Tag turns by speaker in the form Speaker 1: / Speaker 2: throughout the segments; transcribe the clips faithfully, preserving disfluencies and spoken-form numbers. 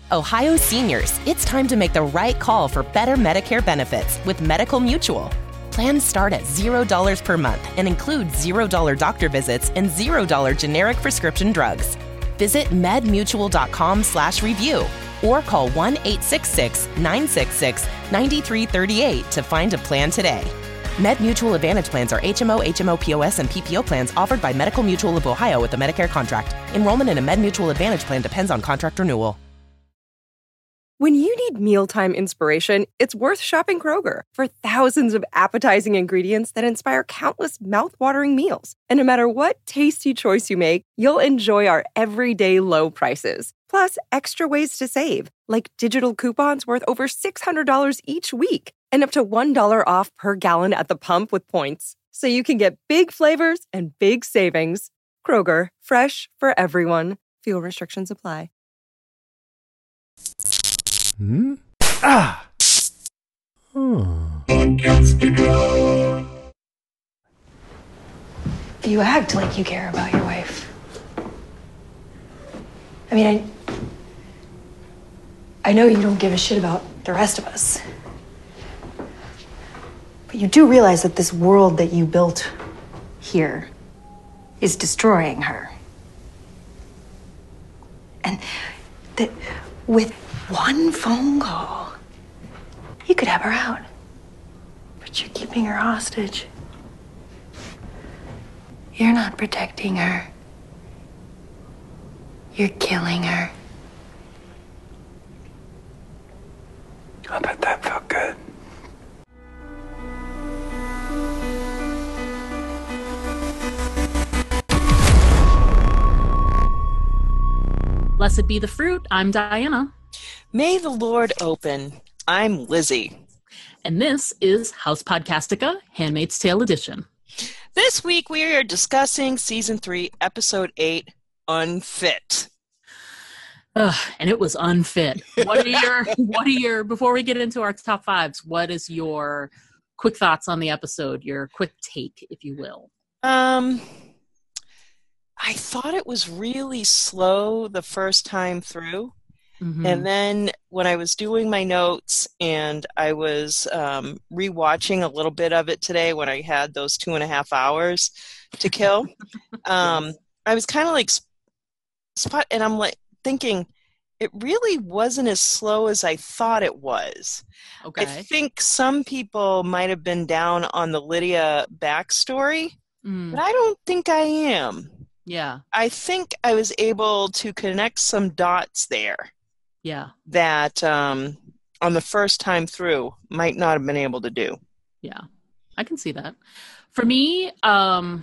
Speaker 1: Ohio seniors, it's time to make the right call for better Medicare benefits with Medical Mutual. Plans start at zero dollars per month and include zero dollars doctor visits and zero dollars generic prescription drugs. Visit medmutual.com slash review or call one eight six six, nine six six, nine three three eight to find a plan today. MedMutual Advantage plans are H M O, H M O, P O S, and P P O plans offered by Medical Mutual of Ohio with a Medicare contract. Enrollment in a MedMutual Advantage plan depends on contract renewal.
Speaker 2: When you need mealtime inspiration, it's worth shopping Kroger for thousands of appetizing ingredients that inspire countless mouthwatering meals. And no matter what tasty choice you make, you'll enjoy our everyday low prices. Plus, extra ways to save, like digital coupons worth over six hundred dollars each week and up to one dollar off per gallon at the pump with points. So you can get big flavors and big savings. Kroger, fresh for everyone. Fuel restrictions apply.
Speaker 3: Hmm? Ah! Hmm.
Speaker 4: You act like you care about your wife. I mean, I, I know you don't give a shit about the rest of us. But you do realize that this world that you built here is destroying her. And that with one phone call, you could have her out. But you're keeping her hostage. You're not protecting her. You're killing her.
Speaker 5: I bet that felt good.
Speaker 6: Blessed be the fruit. I'm Diana.
Speaker 7: May the Lord open. I'm Lizzie.
Speaker 6: And this is House Podcastica, Handmaid's Tale Edition.
Speaker 7: This week we are discussing Season three, Episode eight, Unfit.
Speaker 6: Ugh, and it was unfit. What are your, what are your, before we get into our top fives, what is your quick thoughts on the episode, your quick take, if you will?
Speaker 7: Um, I thought it was really slow the first time through. Mm-hmm. And then when I was doing my notes and I was um, rewatching a little bit of it today when I had those two and a half hours to kill, um, I was kind of like, spot, and I'm like thinking, it really wasn't as slow as I thought it was.
Speaker 6: Okay.
Speaker 7: I think some people might have been down on the Lydia backstory, mm. but I don't think I am.
Speaker 6: Yeah.
Speaker 7: I think I was able to connect some dots there.
Speaker 6: Yeah.
Speaker 7: That um, on the first time through might not have been able to do.
Speaker 6: Yeah. I can see that. For me, um,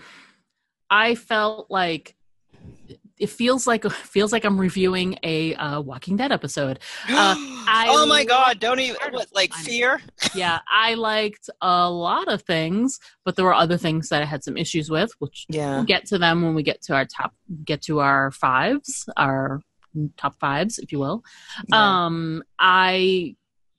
Speaker 6: I felt like it feels like feels like I'm reviewing a uh, Walking Dead episode. Uh, I
Speaker 7: oh my God! Don't even what, like fear.
Speaker 6: Yeah, I liked a lot of things, but there were other things that I had some issues with, which
Speaker 7: yeah.
Speaker 6: we'll get to them when we get to our top, get to our fives, our top fives, if you will. Yeah. Um, I.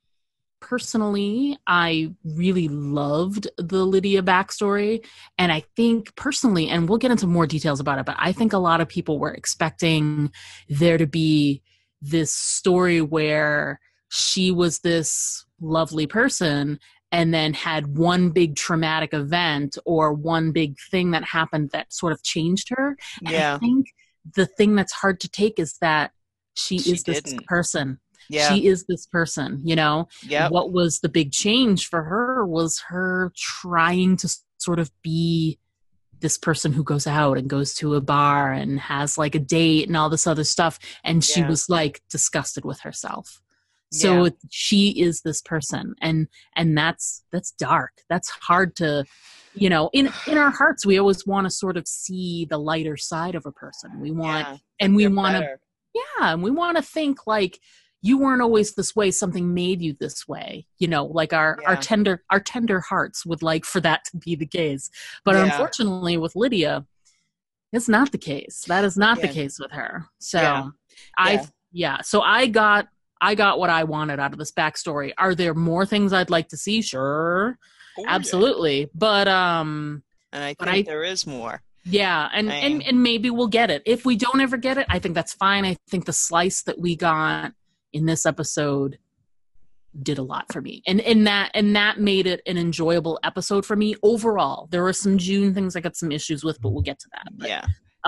Speaker 6: Personally, I really loved the Lydia backstory. And I think personally, and we'll get into more details about it, but I think a lot of people were expecting there to be this story where she was this lovely person and then had one big traumatic event or one big thing that happened that sort of changed her. And
Speaker 7: yeah.
Speaker 6: I think the thing that's hard to take is that she, she is this
Speaker 7: didn't.
Speaker 6: person.
Speaker 7: Yeah.
Speaker 6: She is this person, you know?
Speaker 7: Yep.
Speaker 6: What was the big change for her was her trying to sort of be this person who goes out and goes to a bar and has like a date and all this other stuff. And she
Speaker 7: yeah.
Speaker 6: was like disgusted with herself. So
Speaker 7: yeah.
Speaker 6: she is this person. And, and that's, that's dark. That's hard to, you know, in, in our hearts, we always want to sort of see the lighter side of a person. We want,
Speaker 7: yeah.
Speaker 6: and we
Speaker 7: They're
Speaker 6: want to,
Speaker 7: better.
Speaker 6: yeah. And we want to think like, you weren't always this way. Something made you this way. You know, like our,
Speaker 7: yeah.
Speaker 6: our tender, our tender hearts would like for that to be the case. But
Speaker 7: yeah.
Speaker 6: unfortunately with Lydia, it's not the case. That is not
Speaker 7: yeah.
Speaker 6: the case with her. So
Speaker 7: yeah.
Speaker 6: I,
Speaker 7: yeah.
Speaker 6: yeah. So I got, I got what I wanted out of this backstory. Are there more things I'd like to see? Sure.
Speaker 7: Oh,
Speaker 6: absolutely.
Speaker 7: Yeah.
Speaker 6: But, um,
Speaker 7: and I think
Speaker 6: but I,
Speaker 7: there is more.
Speaker 6: Yeah. And,
Speaker 7: I,
Speaker 6: and, and maybe we'll get it. If we don't ever get it, I think that's fine. I think the slice that we got in this episode did a lot for me. And and that and that made it an enjoyable episode for me overall. There were some June things I got some issues with, but we'll get to that. But,
Speaker 7: yeah.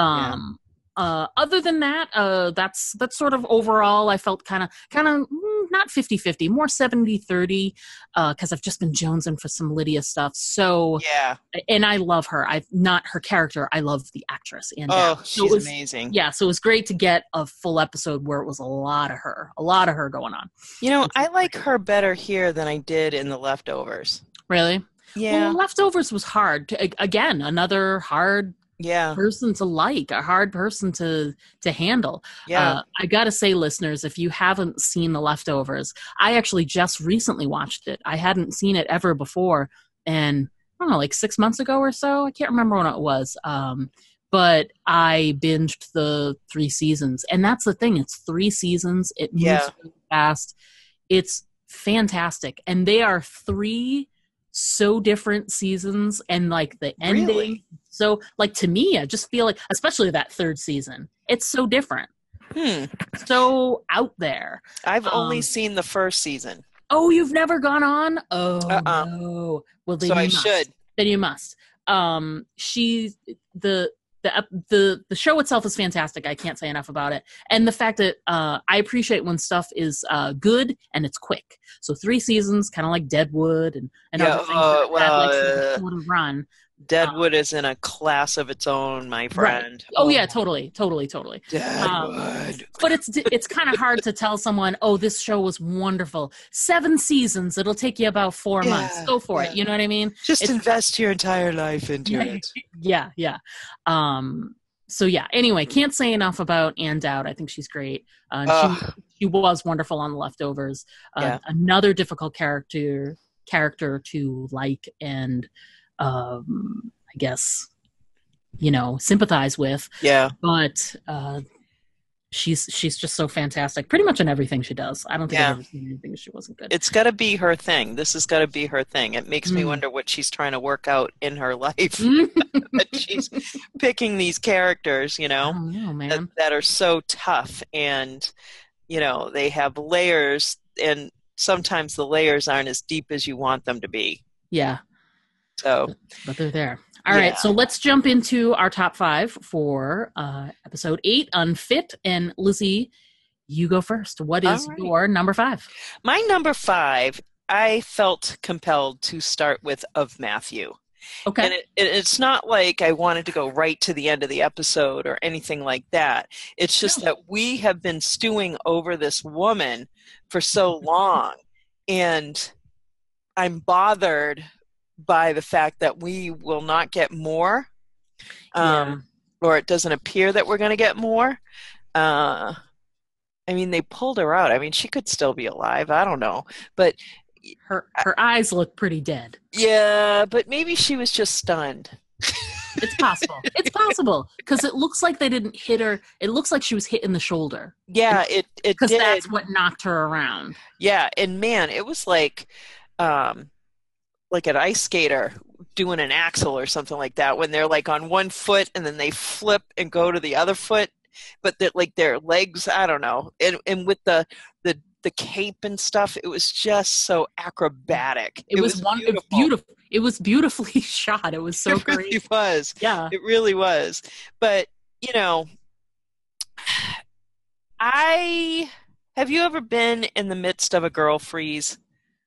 Speaker 6: Um yeah. uh other than that, uh that's that's sort of overall I felt kind of kind of not fifty-fifty, more seventy thirty, uh because I've just been jonesing for some Lydia stuff. So
Speaker 7: yeah.
Speaker 6: And I love her. I've not her character. I love the actress. And
Speaker 7: oh,
Speaker 6: so
Speaker 7: she's
Speaker 6: was,
Speaker 7: amazing.
Speaker 6: Yeah, so it was great to get a full episode where it was a lot of her, a lot of her going on.
Speaker 7: You know, I like her better here than I did in The Leftovers.
Speaker 6: Really?
Speaker 7: Yeah.
Speaker 6: Well, Leftovers was hard. To, again, another hard
Speaker 7: yeah.
Speaker 6: person to like, a hard person to to handle.
Speaker 7: Yeah.
Speaker 6: Uh, I gotta say, listeners, if you haven't seen The Leftovers, I actually just recently watched it. I hadn't seen it ever before, and I don't know, like six months ago or so. I can't remember when it was. Um, but I binged the three seasons, and that's the thing. It's three seasons. It moves
Speaker 7: Yeah.
Speaker 6: really fast. It's fantastic, and they are three so different seasons, and like the ending.
Speaker 7: Really?
Speaker 6: So, like, to me, I just feel like, especially that third season, it's so different,
Speaker 7: Hmm.
Speaker 6: so out there.
Speaker 7: I've only
Speaker 6: Um,
Speaker 7: sep the first season.
Speaker 6: Oh, you've never gone on? Oh,
Speaker 7: Uh-uh.
Speaker 6: no. Well, then
Speaker 7: So
Speaker 6: you
Speaker 7: I
Speaker 6: must.
Speaker 7: should.
Speaker 6: Then you must. Um, she, the, the, ep- the, the show itself is fantastic. I can't say enough about it. And the fact that uh, I appreciate when stuff is uh, good and it's quick. So three seasons, kind of like Deadwood and, and
Speaker 7: Yeah,
Speaker 6: other things
Speaker 7: uh,
Speaker 6: that
Speaker 7: well,
Speaker 6: had like
Speaker 7: uh,
Speaker 6: some sort of run.
Speaker 7: Deadwood is in a class of its own, my friend.
Speaker 6: Right. Oh, yeah, totally, totally, totally. Um,
Speaker 7: Deadwood.
Speaker 6: but it's it's kind of hard to tell someone, oh, this show was wonderful. Seven seasons. It'll take you about four
Speaker 7: Yeah,
Speaker 6: months. Go for
Speaker 7: yeah.
Speaker 6: it. You know what I mean?
Speaker 7: Just
Speaker 6: it's-
Speaker 7: invest your entire life into
Speaker 6: Yeah,
Speaker 7: it.
Speaker 6: yeah, yeah. Um, so yeah. Anyway, can't say enough about Ann Dowd. I think she's great. Uh,
Speaker 7: Ugh.
Speaker 6: she she was wonderful on The Leftovers. Uh,
Speaker 7: Yeah.
Speaker 6: Another difficult character character to like and um, I guess you know sympathize with.
Speaker 7: Yeah.
Speaker 6: But uh, she's she's just so fantastic. Pretty much in everything she does. I don't think
Speaker 7: Yeah.
Speaker 6: I've ever seen anything that she wasn't good.
Speaker 7: It's got to be her thing. This has got to be her thing. It makes me
Speaker 6: Mm.
Speaker 7: wonder what she's trying to work out in her life.
Speaker 6: Mm.
Speaker 7: That she's picking these characters, you
Speaker 6: I
Speaker 7: know,
Speaker 6: don't know,
Speaker 7: that,
Speaker 6: man.
Speaker 7: that are so tough, and you know they have layers, and sometimes the layers aren't as deep as you want them to be.
Speaker 6: Yeah.
Speaker 7: So
Speaker 6: But they're there. All right,
Speaker 7: Yeah.
Speaker 6: so let's jump into our top five for uh, episode eight, Unfit. And Lizzie, you go first. What is
Speaker 7: All right.
Speaker 6: your number five?
Speaker 7: my number five, I felt compelled to start with Of Matthew.
Speaker 6: Okay.
Speaker 7: And it, it, it's not like I wanted to go right to the end of the episode or anything like that. It's just
Speaker 6: No.
Speaker 7: that we have been stewing over this woman for so long, and I'm bothered by the fact that we will not get more, um, or it doesn't appear that we're going to get more. Uh, I mean, they pulled her out. I mean, she could still be alive. I don't know. But
Speaker 6: her her eyes look pretty dead.
Speaker 7: yeah, but maybe she was just stunned.
Speaker 6: It's possible. It's possible because it looks like they didn't hit her. It looks like she was hit in the shoulder
Speaker 7: Yeah, it, it
Speaker 6: because
Speaker 7: did.
Speaker 6: that's what knocked her around.
Speaker 7: Yeah, and man, it was like um like an ice skater doing an axel or something like that, when they're like on one foot and then they flip and go to the other foot, but that like their legs, I don't know. And and with the the the cape and stuff, it was just so acrobatic.
Speaker 6: It, was, one. It was beautiful. It was beautifully shot. It was so
Speaker 7: It
Speaker 6: great.
Speaker 7: really was.
Speaker 6: Yeah.
Speaker 7: It really was. But, you know, I have you ever been in the midst of a girl freeze?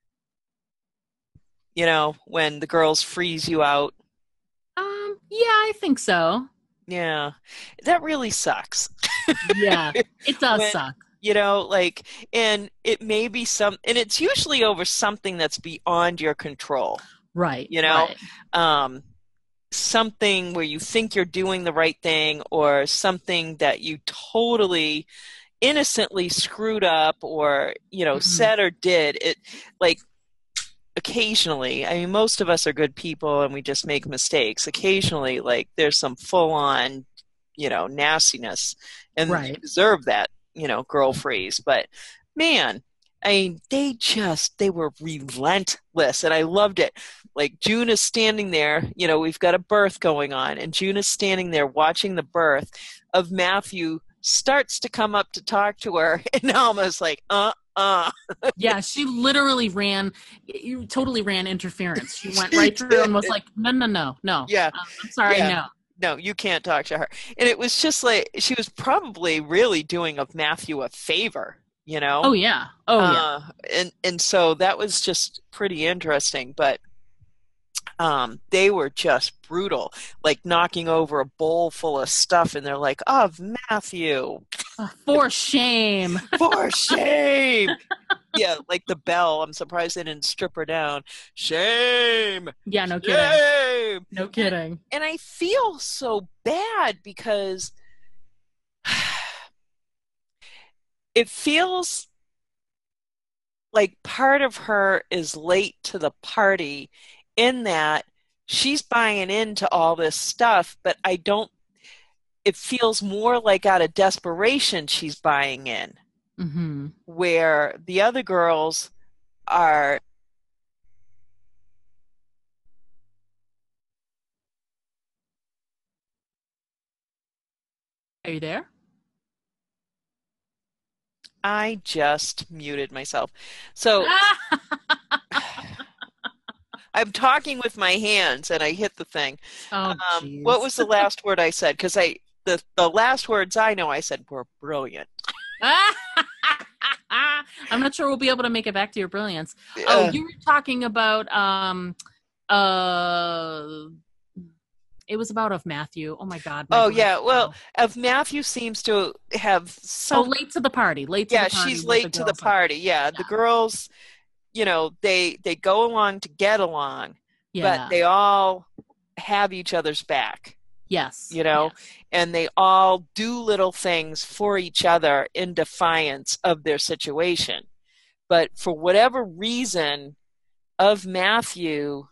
Speaker 7: You know, when the girls freeze you out.
Speaker 6: Um. Yeah, I think so.
Speaker 7: Yeah. That really sucks.
Speaker 6: Yeah, it does
Speaker 7: When-
Speaker 6: suck.
Speaker 7: You know, like, and it may be some, and it's usually over something that's beyond your control.
Speaker 6: Right.
Speaker 7: You know?
Speaker 6: right.
Speaker 7: Um, something where you think you're doing the right thing, or something that you totally innocently screwed up, or, you know,
Speaker 6: Mhm.
Speaker 7: said or did. It, like, occasionally, I mean, most of us are good people and we just make mistakes. Occasionally, like, there's some full on, you know, nastiness, and you
Speaker 6: Right.
Speaker 7: deserve that, you know, girl freeze. But man, I mean, they just, they were relentless, and I loved it. Like, June is standing there, you know, we've got a birth going on, and June is standing there watching the birth of Matthew starts to come up to talk to her, and Alma's like, uh, uh.
Speaker 6: Yeah, she literally ran, you totally ran interference. She went right through and was like, no, no, no, no.
Speaker 7: Yeah.
Speaker 6: Um, I'm sorry,
Speaker 7: Yeah.
Speaker 6: no.
Speaker 7: No, you can't talk to her. And it was just like, she was probably really doing of Matthew a favor, you know?
Speaker 6: Oh, yeah. Oh,
Speaker 7: uh,
Speaker 6: yeah.
Speaker 7: And, and so that was just pretty interesting. But um, they were just brutal, like knocking over a bowl full of stuff. And they're like, of Matthew.
Speaker 6: Uh, for shame.
Speaker 7: For shame. Yeah, like the bell. I'm surprised they didn't strip her down. Shame.
Speaker 6: Yeah, no
Speaker 7: Shame.
Speaker 6: kidding. No kidding.
Speaker 7: And I feel so bad because it feels like part of her is late to the party in that she's buying into all this stuff, but I don't, it feels more like out of desperation she's buying in.
Speaker 6: Mm-hmm.
Speaker 7: Where the other girls are
Speaker 6: Are you there?
Speaker 7: I just muted myself. So I'm talking with my hands and I hit the thing.
Speaker 6: Oh,
Speaker 7: um, what was the last word I said? Because I the, the last words I know I said were brilliant.
Speaker 6: I'm not sure we'll be able to make it back to your brilliance.
Speaker 7: Uh,
Speaker 6: oh, you were talking about um uh it was about of Matthew. Oh my God. My
Speaker 7: oh
Speaker 6: brain.
Speaker 7: yeah. Well, of Matthew seems to have some
Speaker 6: Oh, late to the party. Late to
Speaker 7: yeah,
Speaker 6: the party.
Speaker 7: she's
Speaker 6: with
Speaker 7: late
Speaker 6: the
Speaker 7: to the
Speaker 6: girls.
Speaker 7: party. Yeah,
Speaker 6: Yeah.
Speaker 7: the girls, you know, they they go along to get along,
Speaker 6: Yeah.
Speaker 7: but they all have each other's back.
Speaker 6: Yes.
Speaker 7: You know,
Speaker 6: yes.
Speaker 7: and they all do little things for each other in defiance of their situation. But for whatever reason, of Matthew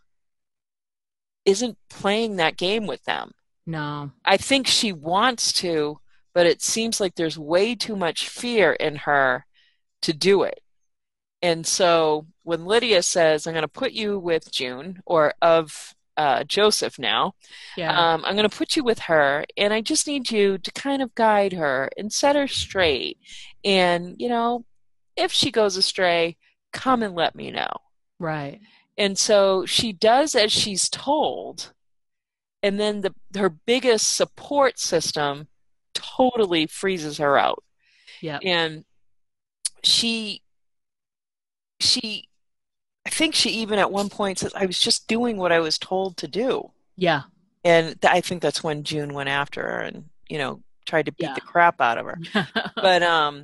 Speaker 7: isn't playing that game with them.
Speaker 6: No.
Speaker 7: I think she wants to, but it seems like there's way too much fear in her to do it. And so when Lydia says, I'm going to put you with June, or of uh, Joseph now,
Speaker 6: Yeah.
Speaker 7: um, I'm going to put you with her, and I just need you to kind of guide her and set her straight. And, you know, if she goes astray, come and let me know.
Speaker 6: Right.
Speaker 7: And so she does as she's told, and then the her biggest support system totally freezes her out.
Speaker 6: Yeah.
Speaker 7: And she she I think she even at one point says, I was just doing what I was told to do.
Speaker 6: Yeah.
Speaker 7: And th- I think that's when June went after her and, you know, tried to beat
Speaker 6: Yeah.
Speaker 7: the crap out of her. But um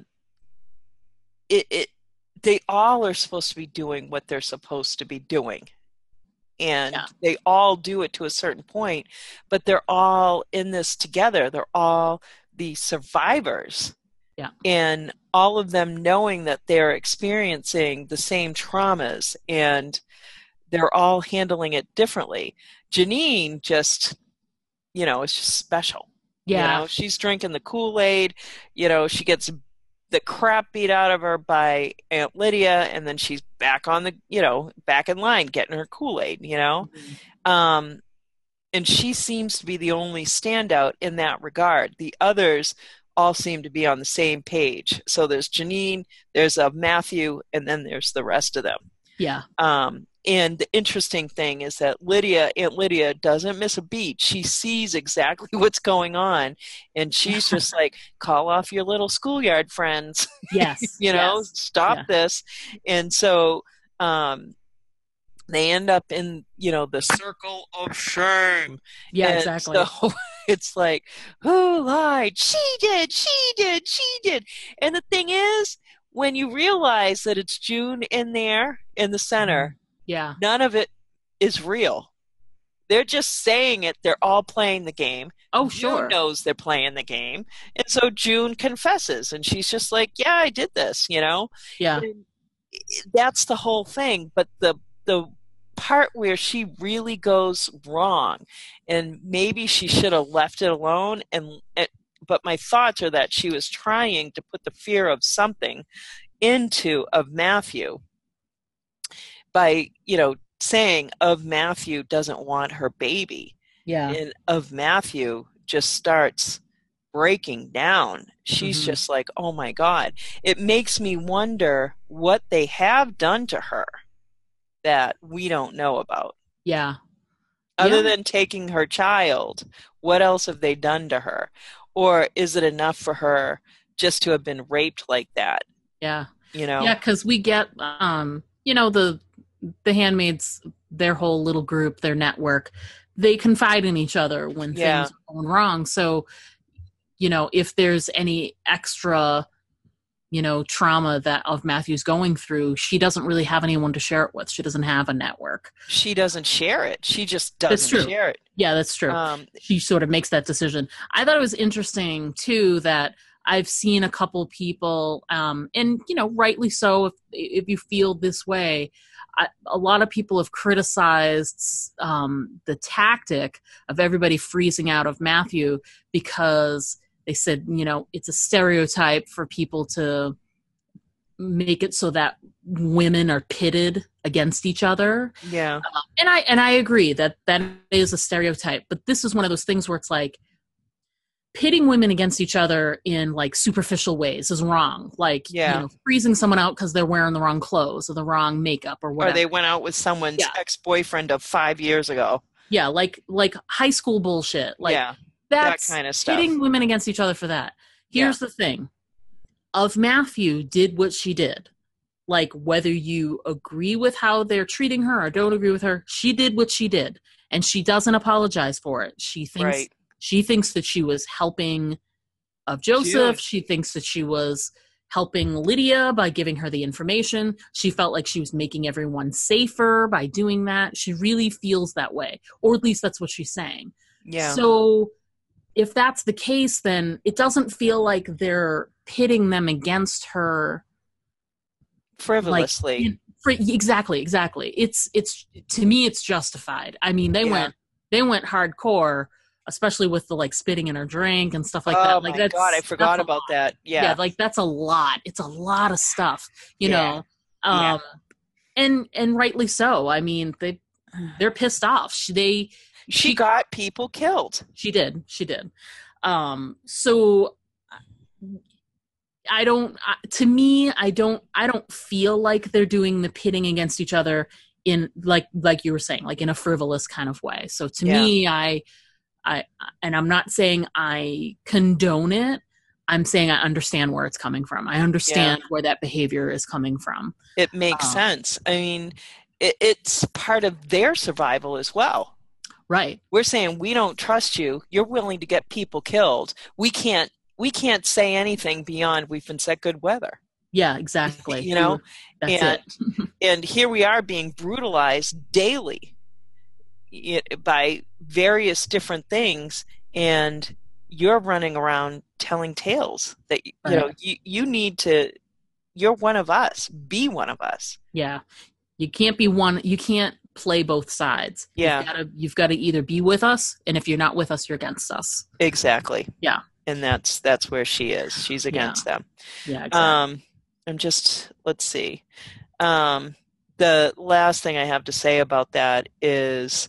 Speaker 7: it it they all are supposed to be doing what they're supposed to be doing. And
Speaker 6: Yeah.
Speaker 7: they all do it to a certain point, but they're all in this together. They're all the survivors.
Speaker 6: Yeah.
Speaker 7: And all of them knowing that they're experiencing the same traumas and they're all handling it differently. Janine just, you know, is just special.
Speaker 6: Yeah.
Speaker 7: You know, she's drinking the Kool-Aid, you know, she gets the crap beat out of her by Aunt Lydia, and then she's back on the, you know, back in line getting her Kool-Aid, you know.
Speaker 6: Mm-hmm.
Speaker 7: Um, and she seems to be the only standout in that regard. The others all seem to be on the same page. So there's Janine, there's uh, Matthew, and then there's the rest of them.
Speaker 6: Yeah.
Speaker 7: Um, and the interesting thing is that Lydia, Aunt Lydia, doesn't miss a beat. She sees exactly what's going on, and she's just like, call off your little schoolyard friends.
Speaker 6: Yes.
Speaker 7: you know,
Speaker 6: yes.
Speaker 7: stop
Speaker 6: Yeah.
Speaker 7: this. And so um, they end up in, you know, the circle of shame.
Speaker 6: Yeah,
Speaker 7: And
Speaker 6: exactly.
Speaker 7: So it's like, who lied? She did, she did, she did. And the thing is, when you realize that it's June in there in the center,
Speaker 6: Yeah.
Speaker 7: none of it is real. They're just saying it. They're all playing the game.
Speaker 6: Oh,
Speaker 7: June
Speaker 6: sure.
Speaker 7: knows they're playing the game. And so June confesses, and she's just like, yeah, I did this, you know?
Speaker 6: Yeah.
Speaker 7: And that's the whole thing. But the the part where she really goes wrong, and maybe she should have left it alone, and it, but my thoughts are that she was trying to put the fear of something into of Matthew by, you know, saying of Matthew doesn't want her baby.
Speaker 6: Yeah.
Speaker 7: And of Matthew just starts breaking down. She's
Speaker 6: Mhm.
Speaker 7: just like, oh my God. It makes me wonder what they have done to her that we don't know about.
Speaker 6: Yeah.
Speaker 7: Other
Speaker 6: Yeah.
Speaker 7: than taking her child, what else have they done to her? Or is it enough for her just to have been raped like that?
Speaker 6: Yeah.
Speaker 7: You know?
Speaker 6: Yeah, because we get, um, you know, the the handmaids, their whole little group, their network, they confide in each other when
Speaker 7: Yeah.
Speaker 6: things are going wrong. So, you know, if there's any extra, you know, trauma that of Matthew's going through, she doesn't really have anyone to share it with. She doesn't have a network.
Speaker 7: She doesn't share it. She just
Speaker 6: That's
Speaker 7: doesn't
Speaker 6: true.
Speaker 7: share it.
Speaker 6: Yeah, that's true.
Speaker 7: Um,
Speaker 6: She sort of makes that decision. I thought it was interesting too that I've seen a couple people, um, and you know, rightly so. If if you feel this way, I, a lot of people have criticized um, the tactic of everybody freezing out of Matthew because they said, you know, it's a stereotype for people to make it so that women are pitted against each other.
Speaker 7: yeah.
Speaker 6: Uh, and I and I agree that that is a stereotype, but this is one of those things where it's like pitting women against each other in like superficial ways is wrong. Like,
Speaker 7: Yeah.
Speaker 6: you know, freezing someone out because they're wearing the wrong clothes or the wrong makeup or
Speaker 7: Or
Speaker 6: whatever.
Speaker 7: they went out with someone's
Speaker 6: Yeah.
Speaker 7: ex-boyfriend of five years ago.
Speaker 6: yeah, like like high school bullshit. Like
Speaker 7: yeah. That
Speaker 6: that's
Speaker 7: kind of stuff.
Speaker 6: pitting women against each other for that. Here's the thing. Of Matthew did what she did. Like whether you agree with how they're treating her or don't agree with her, she did what she did. And she doesn't apologize for it. She thinks
Speaker 7: Right.
Speaker 6: she thinks that she was helping of Joseph.
Speaker 7: June.
Speaker 6: She thinks that she was helping Lydia by giving her the information. She felt like she was making everyone safer by doing that. She really feels that way. Or at least that's what she's saying.
Speaker 7: Yeah.
Speaker 6: So if that's the case, then it doesn't feel like they're pitting them against her
Speaker 7: Frivolously.
Speaker 6: like in- for, exactly exactly it's it's to me it's justified. I mean they
Speaker 7: Yeah.
Speaker 6: went they went hardcore, especially with the like spitting in her drink and stuff like
Speaker 7: oh
Speaker 6: that. Like
Speaker 7: my
Speaker 6: that's
Speaker 7: God, I forgot
Speaker 6: that's a
Speaker 7: about
Speaker 6: lot.
Speaker 7: that. Yeah.
Speaker 6: yeah like that's a lot. It's a lot of stuff, you
Speaker 7: Yeah.
Speaker 6: know. um
Speaker 7: Yeah.
Speaker 6: and and rightly so. I mean they they're pissed off. She, they
Speaker 7: she got people killed.
Speaker 6: She did. She did. Um, so I don't, to me, I don't, I don't feel like they're doing the pitting against each other in like, like you were saying, like in a frivolous kind of way. So to
Speaker 7: Yeah.
Speaker 6: me, I, I, and I'm not saying I condone it. I'm saying I understand where it's coming from. I understand where that behavior is coming from.
Speaker 7: It makes
Speaker 6: Um,
Speaker 7: sense. I mean, it, it's part of their survival as well.
Speaker 6: Right.
Speaker 7: We're saying we don't trust you. You're willing to get people killed. We can't. We can't say anything beyond we've been set good weather.
Speaker 6: Yeah, exactly.
Speaker 7: You know,
Speaker 6: That's
Speaker 7: and
Speaker 6: it.
Speaker 7: and here we are being brutalized daily it, by various different things, and you're running around telling tales that you
Speaker 6: Right.
Speaker 7: know you you need to. You're one of us. Be one of us.
Speaker 6: Yeah. You can't be one, you can't play both sides.
Speaker 7: Yeah.
Speaker 6: You've gotta, you've got to either be with us, and if you're not with us, you're against us.
Speaker 7: Exactly.
Speaker 6: Yeah.
Speaker 7: And that's that's where she is. She's against them.
Speaker 6: Yeah, exactly.
Speaker 7: Um, I'm just, let's see. Um, the last thing I have to say about that is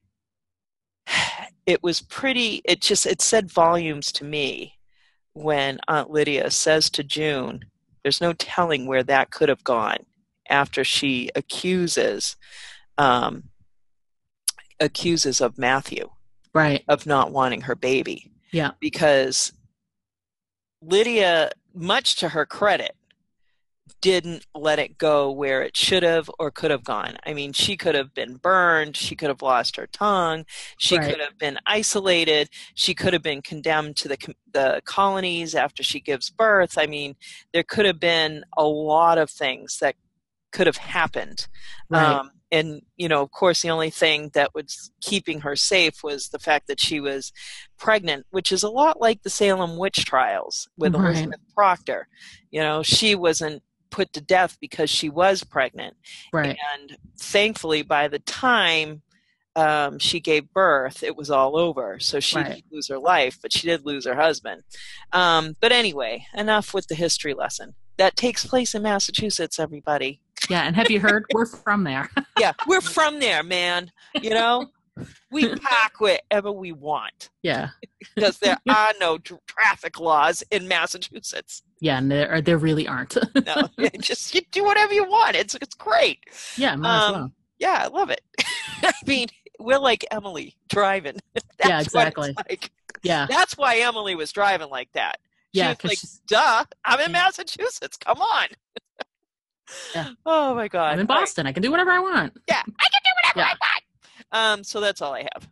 Speaker 7: it was pretty, it just, it said volumes to me when Aunt Lydia says to June, there's no telling where that could have gone after she accuses, um, accuses of Matthew
Speaker 6: right.
Speaker 7: of not wanting her baby.
Speaker 6: Yeah.
Speaker 7: Because Lydia, much to her credit, didn't let it go where it should have or could have gone. I mean, she could have been burned. She could have lost her tongue. She
Speaker 6: Right.
Speaker 7: could have been isolated. She could have been condemned to the the colonies after she gives birth. I mean, there could have been a lot of things that could have happened.
Speaker 6: Right.
Speaker 7: Um, and, you know, of course, the only thing that was keeping her safe was the fact that she was pregnant, which is a lot like the Salem witch trials with
Speaker 6: Right.
Speaker 7: Elizabeth Proctor. You know, she wasn't put to death because she was pregnant.
Speaker 6: Right.
Speaker 7: And thankfully, by the time um, she gave birth, it was all over. So she
Speaker 6: Right.
Speaker 7: didn't lose her life, but she did lose her husband. Um, but anyway, enough with the history lesson. That takes place in Massachusetts, everybody.
Speaker 6: Yeah. And have you heard? We're from there.
Speaker 7: Yeah, we're from there, man. You know, We park wherever we want.
Speaker 6: Yeah.
Speaker 7: Because there are no tr- traffic laws in Massachusetts.
Speaker 6: Yeah, and there, there really aren't.
Speaker 7: No, just you do whatever you want. It's it's great.
Speaker 6: Yeah, might as
Speaker 7: Um,
Speaker 6: well.
Speaker 7: Yeah, I love it. I mean, we're like Emily driving. That's
Speaker 6: Yeah, exactly.
Speaker 7: What it's like.
Speaker 6: Yeah.
Speaker 7: That's why Emily was driving like that. She
Speaker 6: Yeah,
Speaker 7: was
Speaker 6: 'cause
Speaker 7: like,
Speaker 6: she's-
Speaker 7: duh, I'm in
Speaker 6: Yeah.
Speaker 7: Massachusetts. Come on.
Speaker 6: Yeah.
Speaker 7: Oh my God.
Speaker 6: I'm in
Speaker 7: All right.
Speaker 6: Boston. I can do whatever I want.
Speaker 7: Yeah, I can do whatever
Speaker 6: Yeah.
Speaker 7: I want. Um, so that's all I have.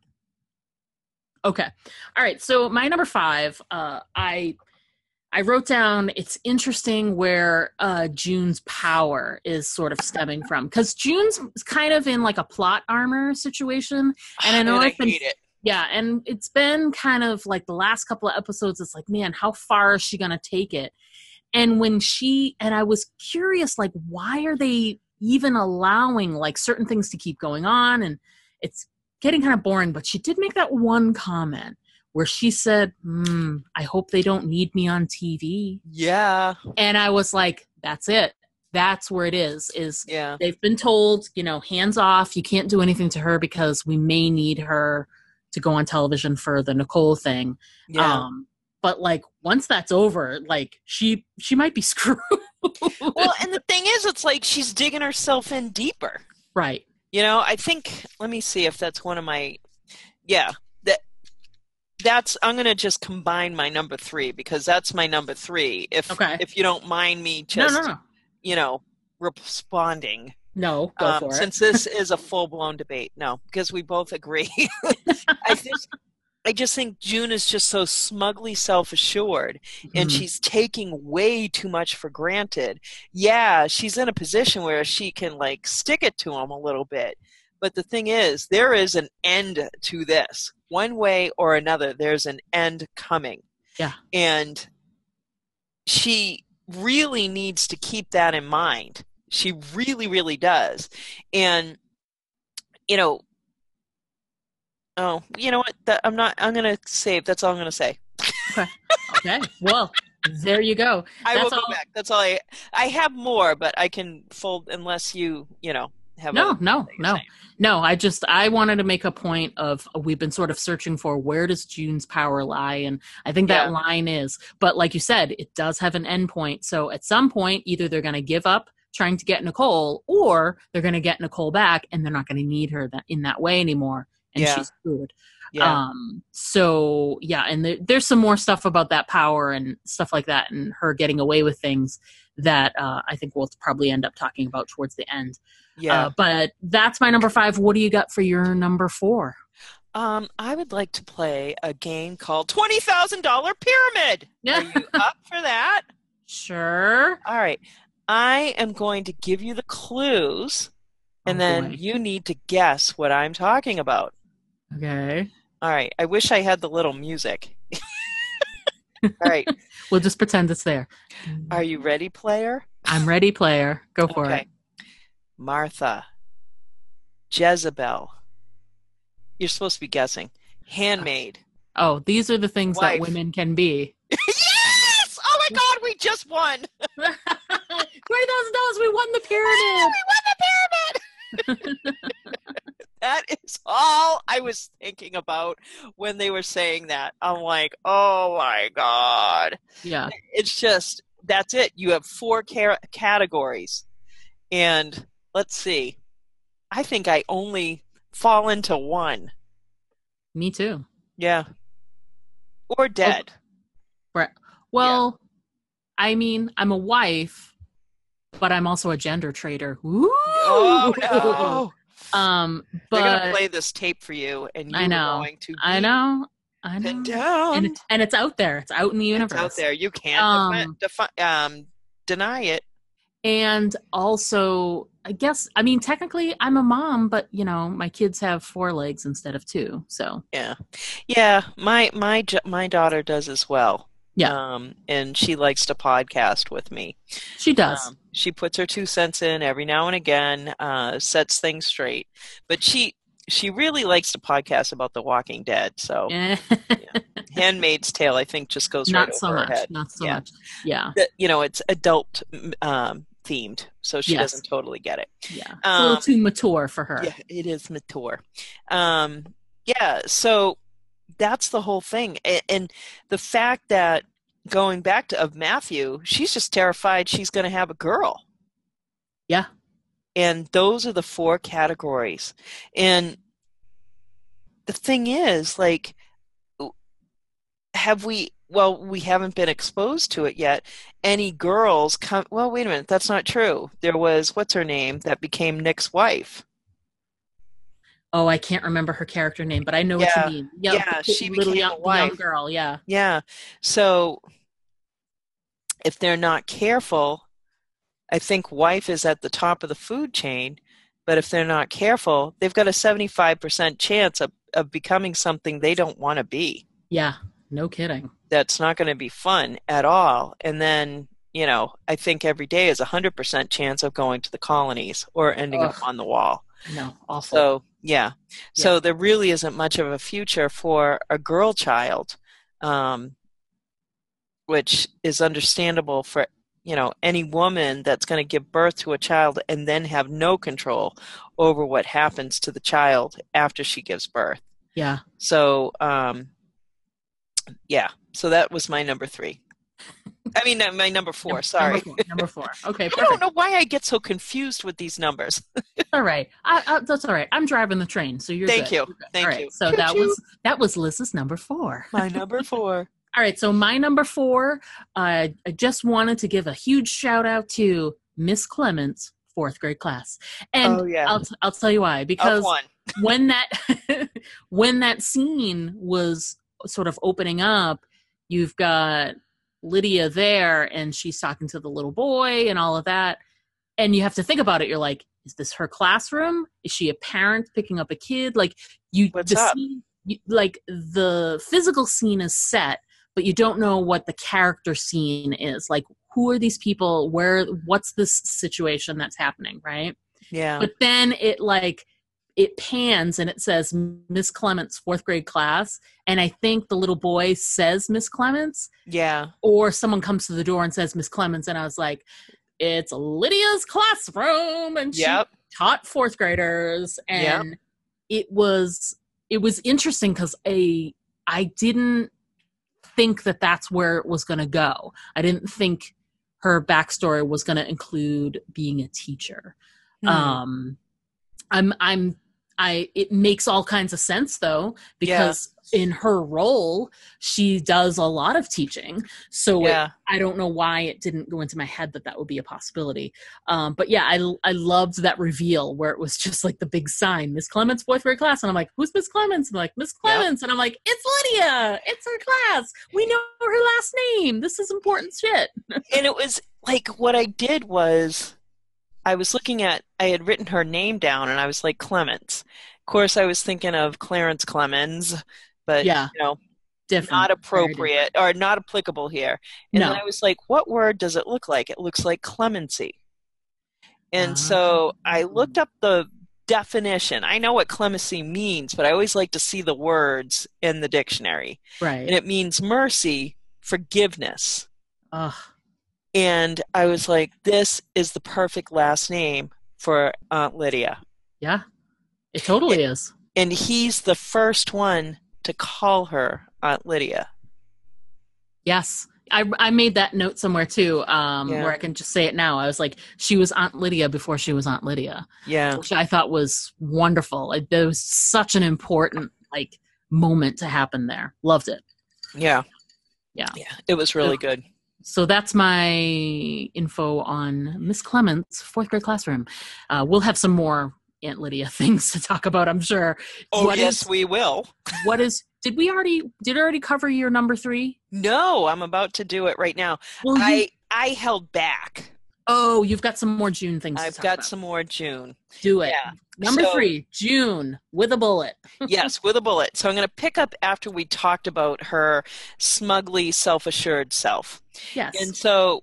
Speaker 6: Okay. All right. So my number five, uh, I I wrote down, it's interesting where uh, June's power is sort of stemming from, because June's kind of in like a plot armor situation, and I know
Speaker 7: And I
Speaker 6: I've been,
Speaker 7: hate it.
Speaker 6: yeah, and it's been kind of like the last couple of episodes. It's like, man, how far is she gonna take it? And when she and I was curious, like, why are they even allowing like certain things to keep going on? And it's getting kind of boring. But she did make that one comment where she said, hmm, I hope they don't need me on T V.
Speaker 7: Yeah.
Speaker 6: And I was like, that's it. That's where it is, is
Speaker 7: Yeah.
Speaker 6: they've been told, you know, hands off. You can't do anything to her because we may need her to go on television for the Nicole thing.
Speaker 7: Yeah.
Speaker 6: Um, but like once that's over, like she she might be screwed.
Speaker 7: Well, and the thing is, it's like she's digging herself in deeper.
Speaker 6: Right.
Speaker 7: You know, I think, let me see if that's one of my, yeah, that that's, I'm going to just combine my number three because that's my number three. If,
Speaker 6: Okay.
Speaker 7: if you don't mind me just,
Speaker 6: no, no, no.
Speaker 7: you know, responding.
Speaker 6: No, go
Speaker 7: Um,
Speaker 6: for it.
Speaker 7: since this is a full-blown debate. No, because we both agree. I just, I just think June is just so smugly self-assured, and
Speaker 6: Mhm.
Speaker 7: she's taking way too much for granted. Yeah, she's in a position where she can like stick it to him a little bit. But the thing is, there is an end to this. One way or another, there's an end coming.
Speaker 6: Yeah.
Speaker 7: And she really needs to keep that in mind. She really, really does. And, you know, oh, you know what? That, I'm not, I'm going to save. That's all I'm going to say.
Speaker 6: Okay. Well, there you go.
Speaker 7: I
Speaker 6: That's
Speaker 7: will go
Speaker 6: all-
Speaker 7: back. That's all I, I have more, but I can fold unless you, you know, have
Speaker 6: No,
Speaker 7: other
Speaker 6: no,
Speaker 7: things to
Speaker 6: no.
Speaker 7: say.
Speaker 6: No, I just, I wanted to make a point of, we've been sort of searching for where does June's power lie? And I think that
Speaker 7: Yeah.
Speaker 6: line is, but like you said, it does have an end point. So at some point, either they're going to give up trying to get Nicole, or they're going to get Nicole back and they're not going to need her that, in that way anymore. And
Speaker 7: Yeah.
Speaker 6: she's screwed.
Speaker 7: Yeah.
Speaker 6: Um, so yeah, and there, there's some more stuff about that power and stuff like that and her getting away with things that uh, I think we'll probably end up talking about towards the end.
Speaker 7: yeah.
Speaker 6: Uh, but that's my number five. What do you got for your number four?
Speaker 7: Um, I would like to play a game called twenty thousand dollars Pyramid.
Speaker 6: Yeah.
Speaker 7: Are you up for that?
Speaker 6: Sure.
Speaker 7: All right. I am going to give you the clues, and
Speaker 6: Oh,
Speaker 7: then
Speaker 6: boy.
Speaker 7: you need to guess what I'm talking about.
Speaker 6: Okay.
Speaker 7: All right. I wish I had the little music. All right.
Speaker 6: We'll just pretend it's there.
Speaker 7: Are you ready, player?
Speaker 6: I'm ready, player. Go for
Speaker 7: Okay.
Speaker 6: it.
Speaker 7: Martha. Jezebel. You're supposed to be guessing. Handmaid.
Speaker 6: Oh, these are the things
Speaker 7: Wife.
Speaker 6: that women can be.
Speaker 7: Yes! Oh my God, we just won.
Speaker 6: twenty thousand dollars. We won the pyramid.
Speaker 7: We won the pyramid. That is all I was thinking about when they were saying that. I'm like, oh my God.
Speaker 6: Yeah.
Speaker 7: It's just, that's it. You have four ca- categories. And let's see. I think I only fall into one.
Speaker 6: Me too.
Speaker 7: Yeah. Or dead.
Speaker 6: Right. Well, I mean, I'm a wife, but I'm also a gender traitor. Ooh.
Speaker 7: Oh, no.
Speaker 6: Um,
Speaker 7: They're going to
Speaker 6: but
Speaker 7: play this tape for you, and
Speaker 6: I
Speaker 7: you're
Speaker 6: know.
Speaker 7: going to be
Speaker 6: I know. I know.
Speaker 7: pinned down.
Speaker 6: And it, and it's out there. It's out in the universe.
Speaker 7: It's out there. You can't
Speaker 6: Um,
Speaker 7: defi- defi- um, deny it.
Speaker 6: And also, I guess, I mean, technically, I'm a mom, but you know, my kids have four legs instead of two. So
Speaker 7: Yeah, yeah. My my j- my daughter does as well.
Speaker 6: Yeah.
Speaker 7: Um, and she likes to podcast with me.
Speaker 6: she does.
Speaker 7: Um, she puts her two cents in every now and again, uh, sets things straight. But she she really likes to podcast about The Walking Dead. So
Speaker 6: Eh,
Speaker 7: Handmaid's Tale, I think, just goes
Speaker 6: not
Speaker 7: right
Speaker 6: so
Speaker 7: over her
Speaker 6: much.
Speaker 7: head.
Speaker 6: Not so
Speaker 7: Yeah.
Speaker 6: much. Yeah.
Speaker 7: That- you know, it's adult um, themed, so she
Speaker 6: Yes.
Speaker 7: doesn't totally get it.
Speaker 6: Yeah. It's a little
Speaker 7: Um,
Speaker 6: too mature for her.
Speaker 7: Yeah, it is mature. Um, Yeah, so that's the whole thing. And, and the fact that going back to of Matthew, she's just terrified she's going to have a girl.
Speaker 6: Yeah.
Speaker 7: And those are the four categories. And the thing is, like, have we, well, we haven't been exposed to it yet. Any girls come, well, wait a minute, that's not true. There was, what's her name, that became Nick's wife.
Speaker 6: Oh, I can't remember her character name, but I know
Speaker 7: Yeah.
Speaker 6: what you mean. Yeah,
Speaker 7: Yeah,
Speaker 6: the
Speaker 7: she
Speaker 6: little
Speaker 7: became
Speaker 6: young,
Speaker 7: a wife.
Speaker 6: young girl, yeah.
Speaker 7: Yeah. So if they're not careful, I think wife is at the top of the food chain, but if they're not careful, they've got a seventy-five percent chance of, of becoming something they don't want to be.
Speaker 6: Yeah, no kidding.
Speaker 7: That's not going to be fun at all. And then, you know, I think every day is a one hundred percent chance of going to the colonies or ending
Speaker 6: Ugh.
Speaker 7: up on the wall.
Speaker 6: No, awful.
Speaker 7: So, yeah. So
Speaker 6: Yeah.
Speaker 7: there really isn't much of a future for a girl child, um, which is understandable for, you know, any woman that's going to give birth to a child and then have no control over what happens to the child after she gives birth.
Speaker 6: Yeah.
Speaker 7: So, um, yeah. So that was my number three. I mean, uh, my number four.
Speaker 6: Number-
Speaker 7: Sorry.
Speaker 6: Number four. Number four. Okay,
Speaker 7: I
Speaker 6: perfect.
Speaker 7: don't know why I get so confused with these numbers.
Speaker 6: All right. I, I, that's all right. I'm driving the train, so you're
Speaker 7: Thank
Speaker 6: good.
Speaker 7: you.
Speaker 6: You're good.
Speaker 7: Thank
Speaker 6: all right.
Speaker 7: you.
Speaker 6: So
Speaker 7: Choo
Speaker 6: that
Speaker 7: choo.
Speaker 6: was that was Liz's number four.
Speaker 7: My number four.
Speaker 6: All right. So my number four, uh, I just wanted to give a huge shout out to Miss Clements' fourth grade class, and
Speaker 7: Oh, yeah.
Speaker 6: I'll I'll tell you why.
Speaker 7: Of
Speaker 6: Because
Speaker 7: one.
Speaker 6: when that when that scene was sort of opening up, you've got Lydia there, and she's talking to the little boy and all of that, and you have to think about it. You're like, is this her classroom? Is she a parent picking up a kid? Like you,
Speaker 7: What's
Speaker 6: the
Speaker 7: up?
Speaker 6: scene, you, like the physical scene is set, but you don't know what the character scene is. Like, who are these people? Where? What's this situation that's happening? Right?
Speaker 7: Yeah.
Speaker 6: But then it like it pans and it says Miss Clements' fourth grade class, and I think the little boy says Miss Clements,
Speaker 7: Yeah.
Speaker 6: or someone comes to the door and says Miss Clements, and I was like, it's Lydia's classroom, and she
Speaker 7: Yep.
Speaker 6: taught fourth graders,
Speaker 7: Yep.
Speaker 6: and it was it was interesting because I I didn't think that that's where it was going to go. I didn't think her backstory was going to include being a teacher.
Speaker 7: Hmm.
Speaker 6: Um, I'm, I'm, I, it makes all kinds of sense though, because in her role, she does a lot of teaching. So it-
Speaker 7: Yeah.
Speaker 6: I don't know why it didn't go into my head that that would be a possibility. Um, but yeah, I, I loved that reveal where it was just like the big sign, Miss Clements' fourth grade class. And I'm like, who's Miss Clements? And I'm like, Miss Clements. And I'm like, it's Lydia. It's her class. We know her last name. This is important shit.
Speaker 7: And it was like what I did was I was looking at, I had written her name down and I was like, Clements. Of course, I was thinking of Clarence Clemens, but,
Speaker 6: Yeah.
Speaker 7: you know,
Speaker 6: Different.
Speaker 7: not
Speaker 6: Very
Speaker 7: appropriate or not applicable here. And
Speaker 6: No.
Speaker 7: then I was like, what word does it look like? It looks like clemency. And
Speaker 6: Ah.
Speaker 7: so I looked up the definition. I know what clemency means, but I always like to see the words in the dictionary.
Speaker 6: Right.
Speaker 7: And it means mercy, forgiveness.
Speaker 6: Ugh.
Speaker 7: And I was like, this is the perfect last name for Aunt Lydia.
Speaker 6: Yeah. It totally is.
Speaker 7: And he's the first one to call her Aunt Lydia.
Speaker 6: Yes. I, I made that note somewhere too, um,
Speaker 7: Yeah.
Speaker 6: where I can just say it now. I was like, she was Aunt Lydia before she was Aunt Lydia,
Speaker 7: Yeah.
Speaker 6: which I thought was wonderful. Like, there was such an important like moment to happen there. Loved it.
Speaker 7: Yeah.
Speaker 6: Yeah.
Speaker 7: Yeah. It was really good.
Speaker 6: So that's my info on Miss Clements' fourth grade classroom. Uh, we'll have some more Aunt Lydia things to talk about, I'm sure.
Speaker 7: Oh,
Speaker 6: What
Speaker 7: yes,
Speaker 6: is-
Speaker 7: we will.
Speaker 6: What is? Did we already? Did I already cover your number three?
Speaker 7: No, I'm about to do it right now.
Speaker 6: Well, you,
Speaker 7: I I held back.
Speaker 6: oh, you've got some more June things.
Speaker 7: I've
Speaker 6: to talk
Speaker 7: got
Speaker 6: about.
Speaker 7: some more June.
Speaker 6: Do it.
Speaker 7: Yeah.
Speaker 6: Number
Speaker 7: So-
Speaker 6: three, June with a bullet.
Speaker 7: Yes, with a bullet. So I'm going to pick up after we talked about her smugly self-assured self.
Speaker 6: Yes.
Speaker 7: And so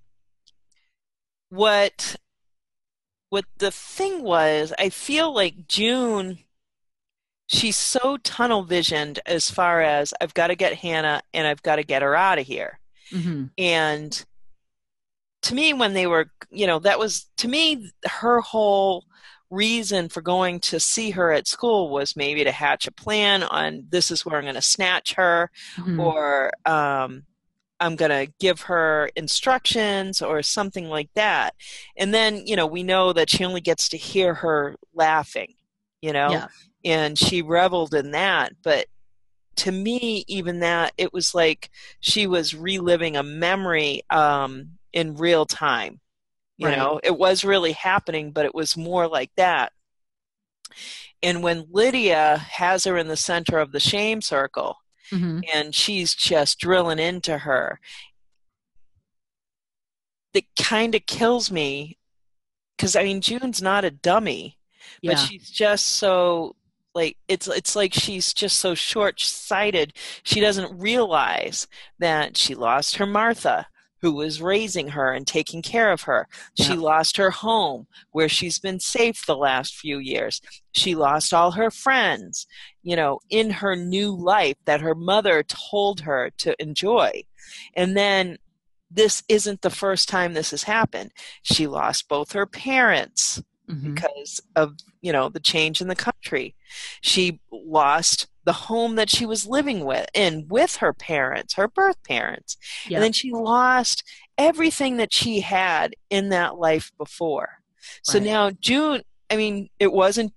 Speaker 7: what what the thing was, I feel like June, she's so tunnel visioned as far as I've got to get Hannah and I've got to get her out of here.
Speaker 6: hmm
Speaker 7: And to me, when they were, you know, that was, to me, her whole reason for going to see her at school was maybe to hatch a plan on this is where I'm going to snatch her, mm-hmm. or um, I'm going to give her instructions or something like that. And then, you know, we know that she only gets to hear her laughing, you know,
Speaker 6: yeah.
Speaker 7: and she reveled in that. But to me, even that, it was like she was reliving a memory um, in real time. You
Speaker 6: right.
Speaker 7: know, it was really happening, but it was more like that. And when Lydia has her in the center of the shame circle, mm-hmm. and she's just drilling into her, it kind of kills me. Because, I mean, June's not a dummy, yeah. but she's just so, like, it's it's like she's just so short-sighted. She doesn't realize that she lost her Martha, who was raising her and taking care of her. She yeah. lost her home, where she's been safe the last few years. She lost all her friends, you know, in her new life that her mother told her to enjoy. And then this isn't the first time this has happened. She lost both her parents mm-hmm. because of, you know, the change in the country. She lost the home that she was living with in with her parents, her birth parents. Yep. And then she lost everything that she had in that life before. So right. now June, I mean, it wasn't,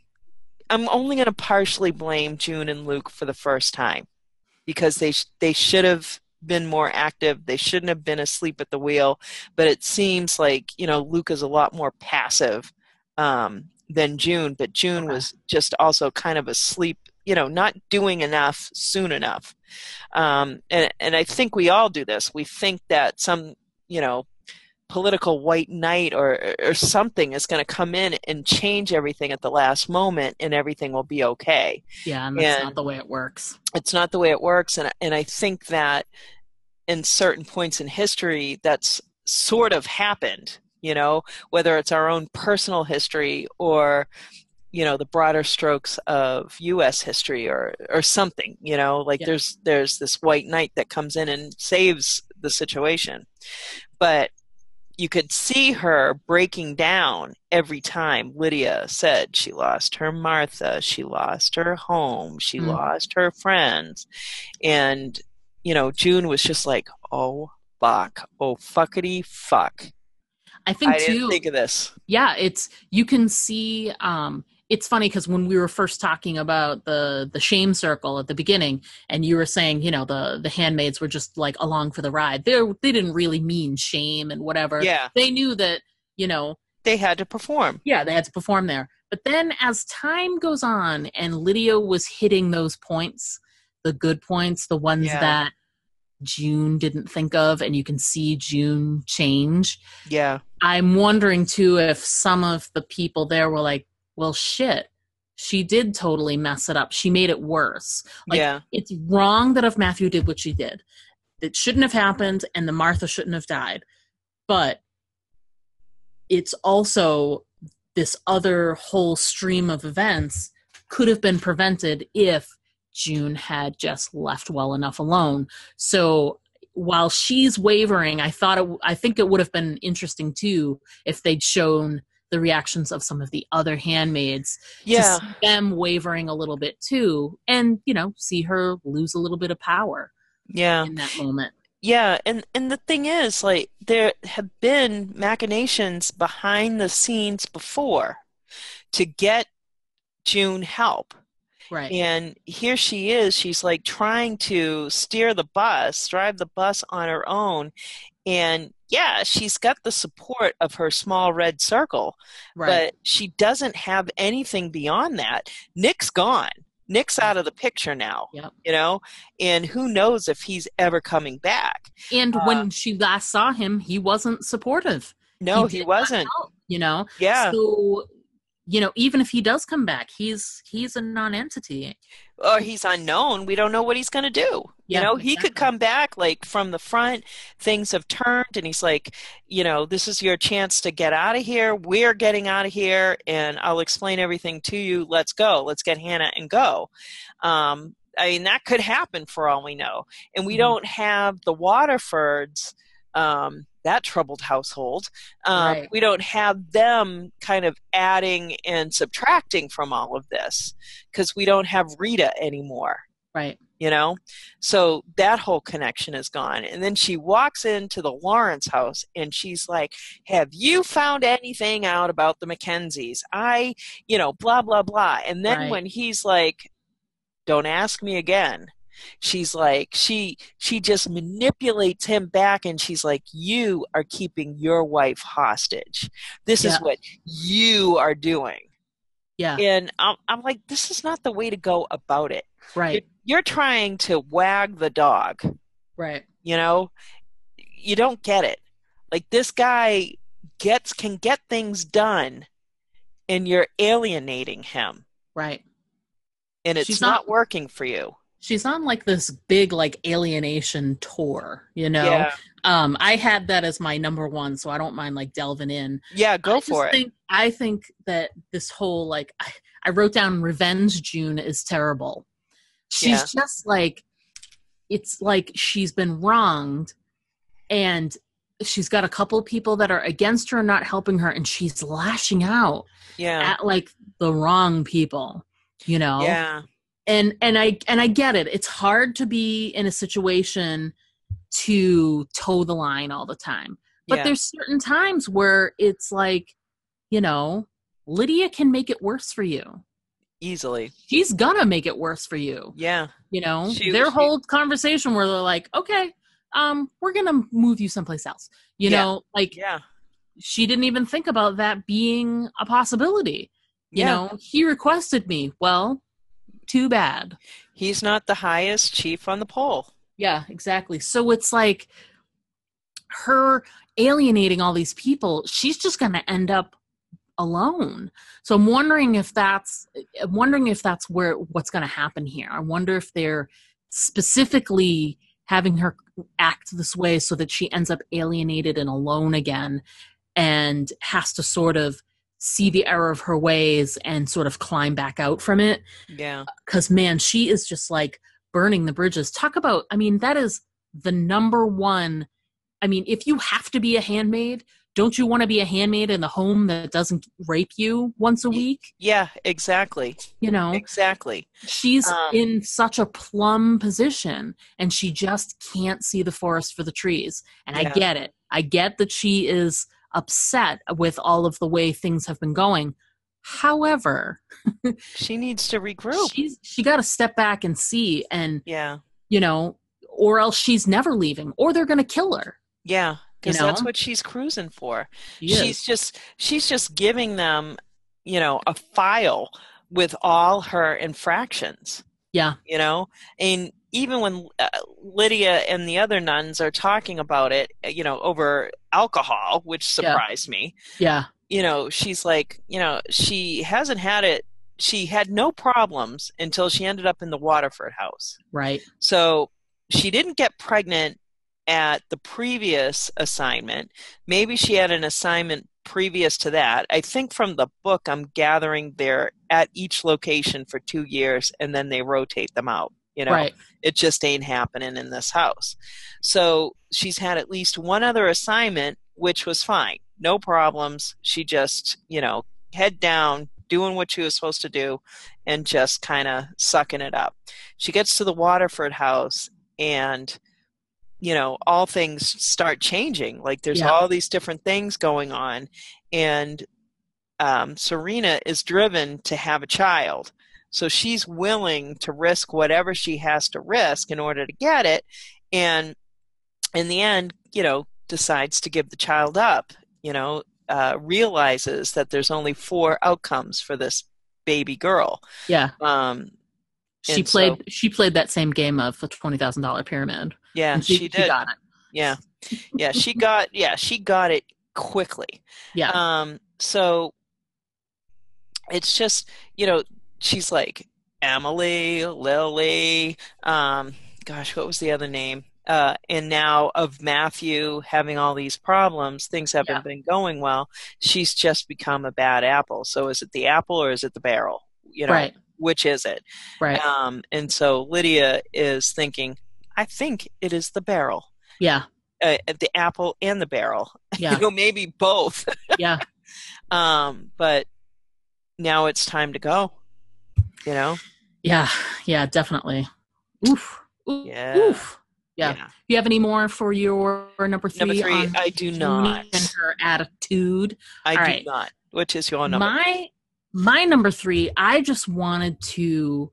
Speaker 7: I'm only going to partially blame June and Luke for the first time, because they sh- they should have been more active. They shouldn't have been asleep at the wheel. But it seems like, you know, Luke is a lot more passive um, than June, but June okay. was just also kind of asleep, you know, not doing enough soon enough. Um, and, and I think we all do this. We think that some, you know, political white knight or, or something is going to come in and change everything at the last moment, and everything will be okay.
Speaker 6: Yeah, and that's
Speaker 7: and
Speaker 6: not the way it works.
Speaker 7: It's not the way it works. And, and I think that in certain points in history, that's sort of happened, you know, whether it's our own personal history or, you know, the broader strokes of U S history or, or something, you know, like yeah. there's, there's this white knight that comes in and saves the situation. But you could see her breaking down every time Lydia said she lost her Martha, she lost her home, she mm. lost her friends. And, you know, June was just like, oh, fuck, oh, fuckity fuck.
Speaker 6: I think
Speaker 7: I
Speaker 6: too.
Speaker 7: didn't think of this.
Speaker 6: Yeah, it's, you can see, um, it's funny because when we were first talking about the the shame circle at the beginning, and you were saying, you know, the the handmaids were just like along for the ride. They they didn't really mean shame and whatever.
Speaker 7: Yeah,
Speaker 6: they knew that, you know,
Speaker 7: they had to perform.
Speaker 6: Yeah, they had to perform there. But then as time goes on, and Lydia was hitting those points, the good points, the ones yeah. that June didn't think of, and you can see June change.
Speaker 7: Yeah,
Speaker 6: I'm wondering too if some of the people there were like, well, shit, she did totally mess it up. She made it worse. Like,
Speaker 7: yeah.
Speaker 6: It's wrong that if Matthew did what she did, it shouldn't have happened, and the Martha shouldn't have died. But it's also this other whole stream of events could have been prevented if June had just left well enough alone. So while she's wavering, I thought it, I think it would have been interesting too if they'd shown the reactions of some of the other handmaids,
Speaker 7: yeah.
Speaker 6: to see them wavering a little bit too, and, you know, see her lose a little bit of power
Speaker 7: yeah.
Speaker 6: in that moment.
Speaker 7: Yeah, and, and the thing is, like, there have been machinations behind the scenes before to get June help.
Speaker 6: Right.
Speaker 7: And here she is, she's like trying to steer the bus, drive the bus on her own. And yeah, she's got the support of her small red circle, right. but she doesn't have anything beyond that. Nick's gone. Nick's out of the picture now,
Speaker 6: yep.
Speaker 7: you know, and who knows if he's ever coming back.
Speaker 6: And
Speaker 7: uh,
Speaker 6: when she last saw him, he wasn't supportive.
Speaker 7: No, he, he wasn't.
Speaker 6: Help, you know?
Speaker 7: Yeah.
Speaker 6: So, you know, even if he does come back, he's he's a non-entity.
Speaker 7: Or he's unknown. We don't know what he's going to do.
Speaker 6: Yeah,
Speaker 7: you know,
Speaker 6: exactly.
Speaker 7: He could come back like from the front. Things have turned and he's like, you know, this is your chance to get out of here. We're getting out of here and I'll explain everything to you. Let's go. Let's get Hannah and go. Um, I mean, that could happen for all we know. And we mm-hmm. don't have the Waterfords um, that troubled household. Um,
Speaker 6: Right.
Speaker 7: We don't have them kind of adding and subtracting from all of this because we don't have Rita anymore.
Speaker 6: Right.
Speaker 7: You know, so that whole connection is gone. And then she walks into the Lawrence house and she's like, have you found anything out about the Mackenzies? I, you know, blah, blah, blah. And then
Speaker 6: Right.
Speaker 7: when he's like, don't ask me again, she's like, she, she just manipulates him back and she's like, you are keeping your wife hostage. This
Speaker 6: Yeah.
Speaker 7: is what you are doing.
Speaker 6: Yeah.
Speaker 7: And I'm, I'm like, this is not the way to go about it.
Speaker 6: Right.
Speaker 7: You're, you're trying to wag the dog,
Speaker 6: Right.
Speaker 7: you know? You don't get it. Like, this guy gets can get things done, and you're alienating him,
Speaker 6: Right.
Speaker 7: and it's
Speaker 6: She's
Speaker 7: not,
Speaker 6: not-
Speaker 7: working for you.
Speaker 6: She's on like this big like alienation tour, you know.
Speaker 7: Yeah.
Speaker 6: Um, I had that as my number one, so I don't mind like delving in.
Speaker 7: Yeah, go
Speaker 6: I
Speaker 7: for
Speaker 6: just
Speaker 7: it.
Speaker 6: Think, I think that this whole like I, I wrote down revenge June is terrible. She's
Speaker 7: Yeah.
Speaker 6: just like, it's like she's been wronged, and she's got a couple of people that are against her and not helping her, and she's lashing out
Speaker 7: Yeah.
Speaker 6: at like the wrong people, you know.
Speaker 7: Yeah.
Speaker 6: and and I and I get it. It's hard to be in a situation to toe the line all the time. But
Speaker 7: Yeah.
Speaker 6: there's certain times where it's like, you know, Lydia can make it worse for you.
Speaker 7: Easily.
Speaker 6: She's gonna make it worse for you.
Speaker 7: Yeah.
Speaker 6: You know,
Speaker 7: She-
Speaker 6: their
Speaker 7: she-
Speaker 6: whole conversation where they're like, okay, um, we're gonna move you someplace else. You
Speaker 7: Yeah.
Speaker 6: know, like
Speaker 7: Yeah.
Speaker 6: she didn't even think about that being a possibility. You
Speaker 7: Yeah.
Speaker 6: know, he requested me. Well, too bad.
Speaker 7: He's not the highest chief on the pole.
Speaker 6: Yeah, exactly. So it's like her alienating all these people, she's just going to end up alone. So I'm wondering if that's I'm wondering if that's where what's going to happen here. I wonder if they're specifically having her act this way so that she ends up alienated and alone again and has to sort of see the error of her ways and sort of climb back out from it.
Speaker 7: Yeah.
Speaker 6: Because, man, she is just like burning the bridges. Talk about, I mean, that is the number one. I mean, if you have to be a handmaid, don't you want to be a handmaid in the home that doesn't rape you once a week?
Speaker 7: Yeah, exactly.
Speaker 6: You know,
Speaker 7: Exactly.
Speaker 6: she's
Speaker 7: Um,
Speaker 6: in such a plum position and she just can't see the forest for the trees. And I
Speaker 7: Yeah.
Speaker 6: get it. I get that she is upset with all of the way things have been going. However,
Speaker 7: She needs to regroup.
Speaker 6: she's she got to step back and see, and
Speaker 7: Yeah.
Speaker 6: you know, or else she's never leaving, or they're going to kill her.
Speaker 7: Yeah. Because
Speaker 6: You
Speaker 7: that's
Speaker 6: know?
Speaker 7: what she's cruising for.
Speaker 6: She
Speaker 7: she's
Speaker 6: is.
Speaker 7: just she's just giving them, you know, a file with all her infractions.
Speaker 6: Yeah,
Speaker 7: You know, and even when uh, Lydia and the other nuns are talking about it, you know, over alcohol, which surprised me.
Speaker 6: yeah,
Speaker 7: You know, she's like, you know, she hasn't had it. She had no problems until she ended up in the Waterford house.
Speaker 6: right.
Speaker 7: So she didn't get pregnant at the previous assignment. Maybe she had an assignment previous to that. I think from the book, I'm gathering they're at each location for two years and then they rotate them out. You know,
Speaker 6: Right.
Speaker 7: it just ain't happening in this house. So she's had at least one other assignment, which was fine. No problems. She just, you know, head down, doing what she was supposed to do and just kind of sucking it up. She gets to the Waterford house and, you know, all things start changing. Like there's
Speaker 6: Yeah.
Speaker 7: all these different things going on. And um, Serena is driven to have a child. So she's willing to risk whatever she has to risk in order to get it. And in the end, you know, decides to give the child up, you know, uh, realizes that there's only four outcomes for this baby girl.
Speaker 6: Yeah.
Speaker 7: Um,
Speaker 6: She
Speaker 7: and
Speaker 6: played.
Speaker 7: so-
Speaker 6: she played that same game of a twenty thousand dollar pyramid.
Speaker 7: yeah,
Speaker 6: and
Speaker 7: she,
Speaker 6: she,
Speaker 7: did.
Speaker 6: got it.
Speaker 7: Yeah. Yeah. She got, yeah, she got it quickly.
Speaker 6: Yeah.
Speaker 7: Um, so it's just, you know, she's like Emily, Lily, um, gosh, what was the other name? Uh, and now of Matthew having all these problems, things haven't
Speaker 6: Yeah.
Speaker 7: been going well. She's just become a bad apple. So is it the apple or is it the barrel? You know,
Speaker 6: Right.
Speaker 7: which is it?
Speaker 6: Right.
Speaker 7: Um, and so Lydia is thinking, I think it is the barrel.
Speaker 6: Yeah.
Speaker 7: uh, the apple and the barrel.
Speaker 6: Yeah.
Speaker 7: You know, maybe both.
Speaker 6: Yeah.
Speaker 7: um, but now it's time to go. You know?
Speaker 6: Yeah. Yeah, definitely. Oof. Oof.
Speaker 7: Yeah.
Speaker 6: Oof. Yeah.
Speaker 7: Yeah.
Speaker 6: Do you have any more for your number three?
Speaker 7: Number three,
Speaker 6: on
Speaker 7: I do
Speaker 6: Junie
Speaker 7: not.
Speaker 6: And her attitude.
Speaker 7: I
Speaker 6: All
Speaker 7: do
Speaker 6: right.
Speaker 7: not. Which is your number?
Speaker 6: My my number three, I just wanted to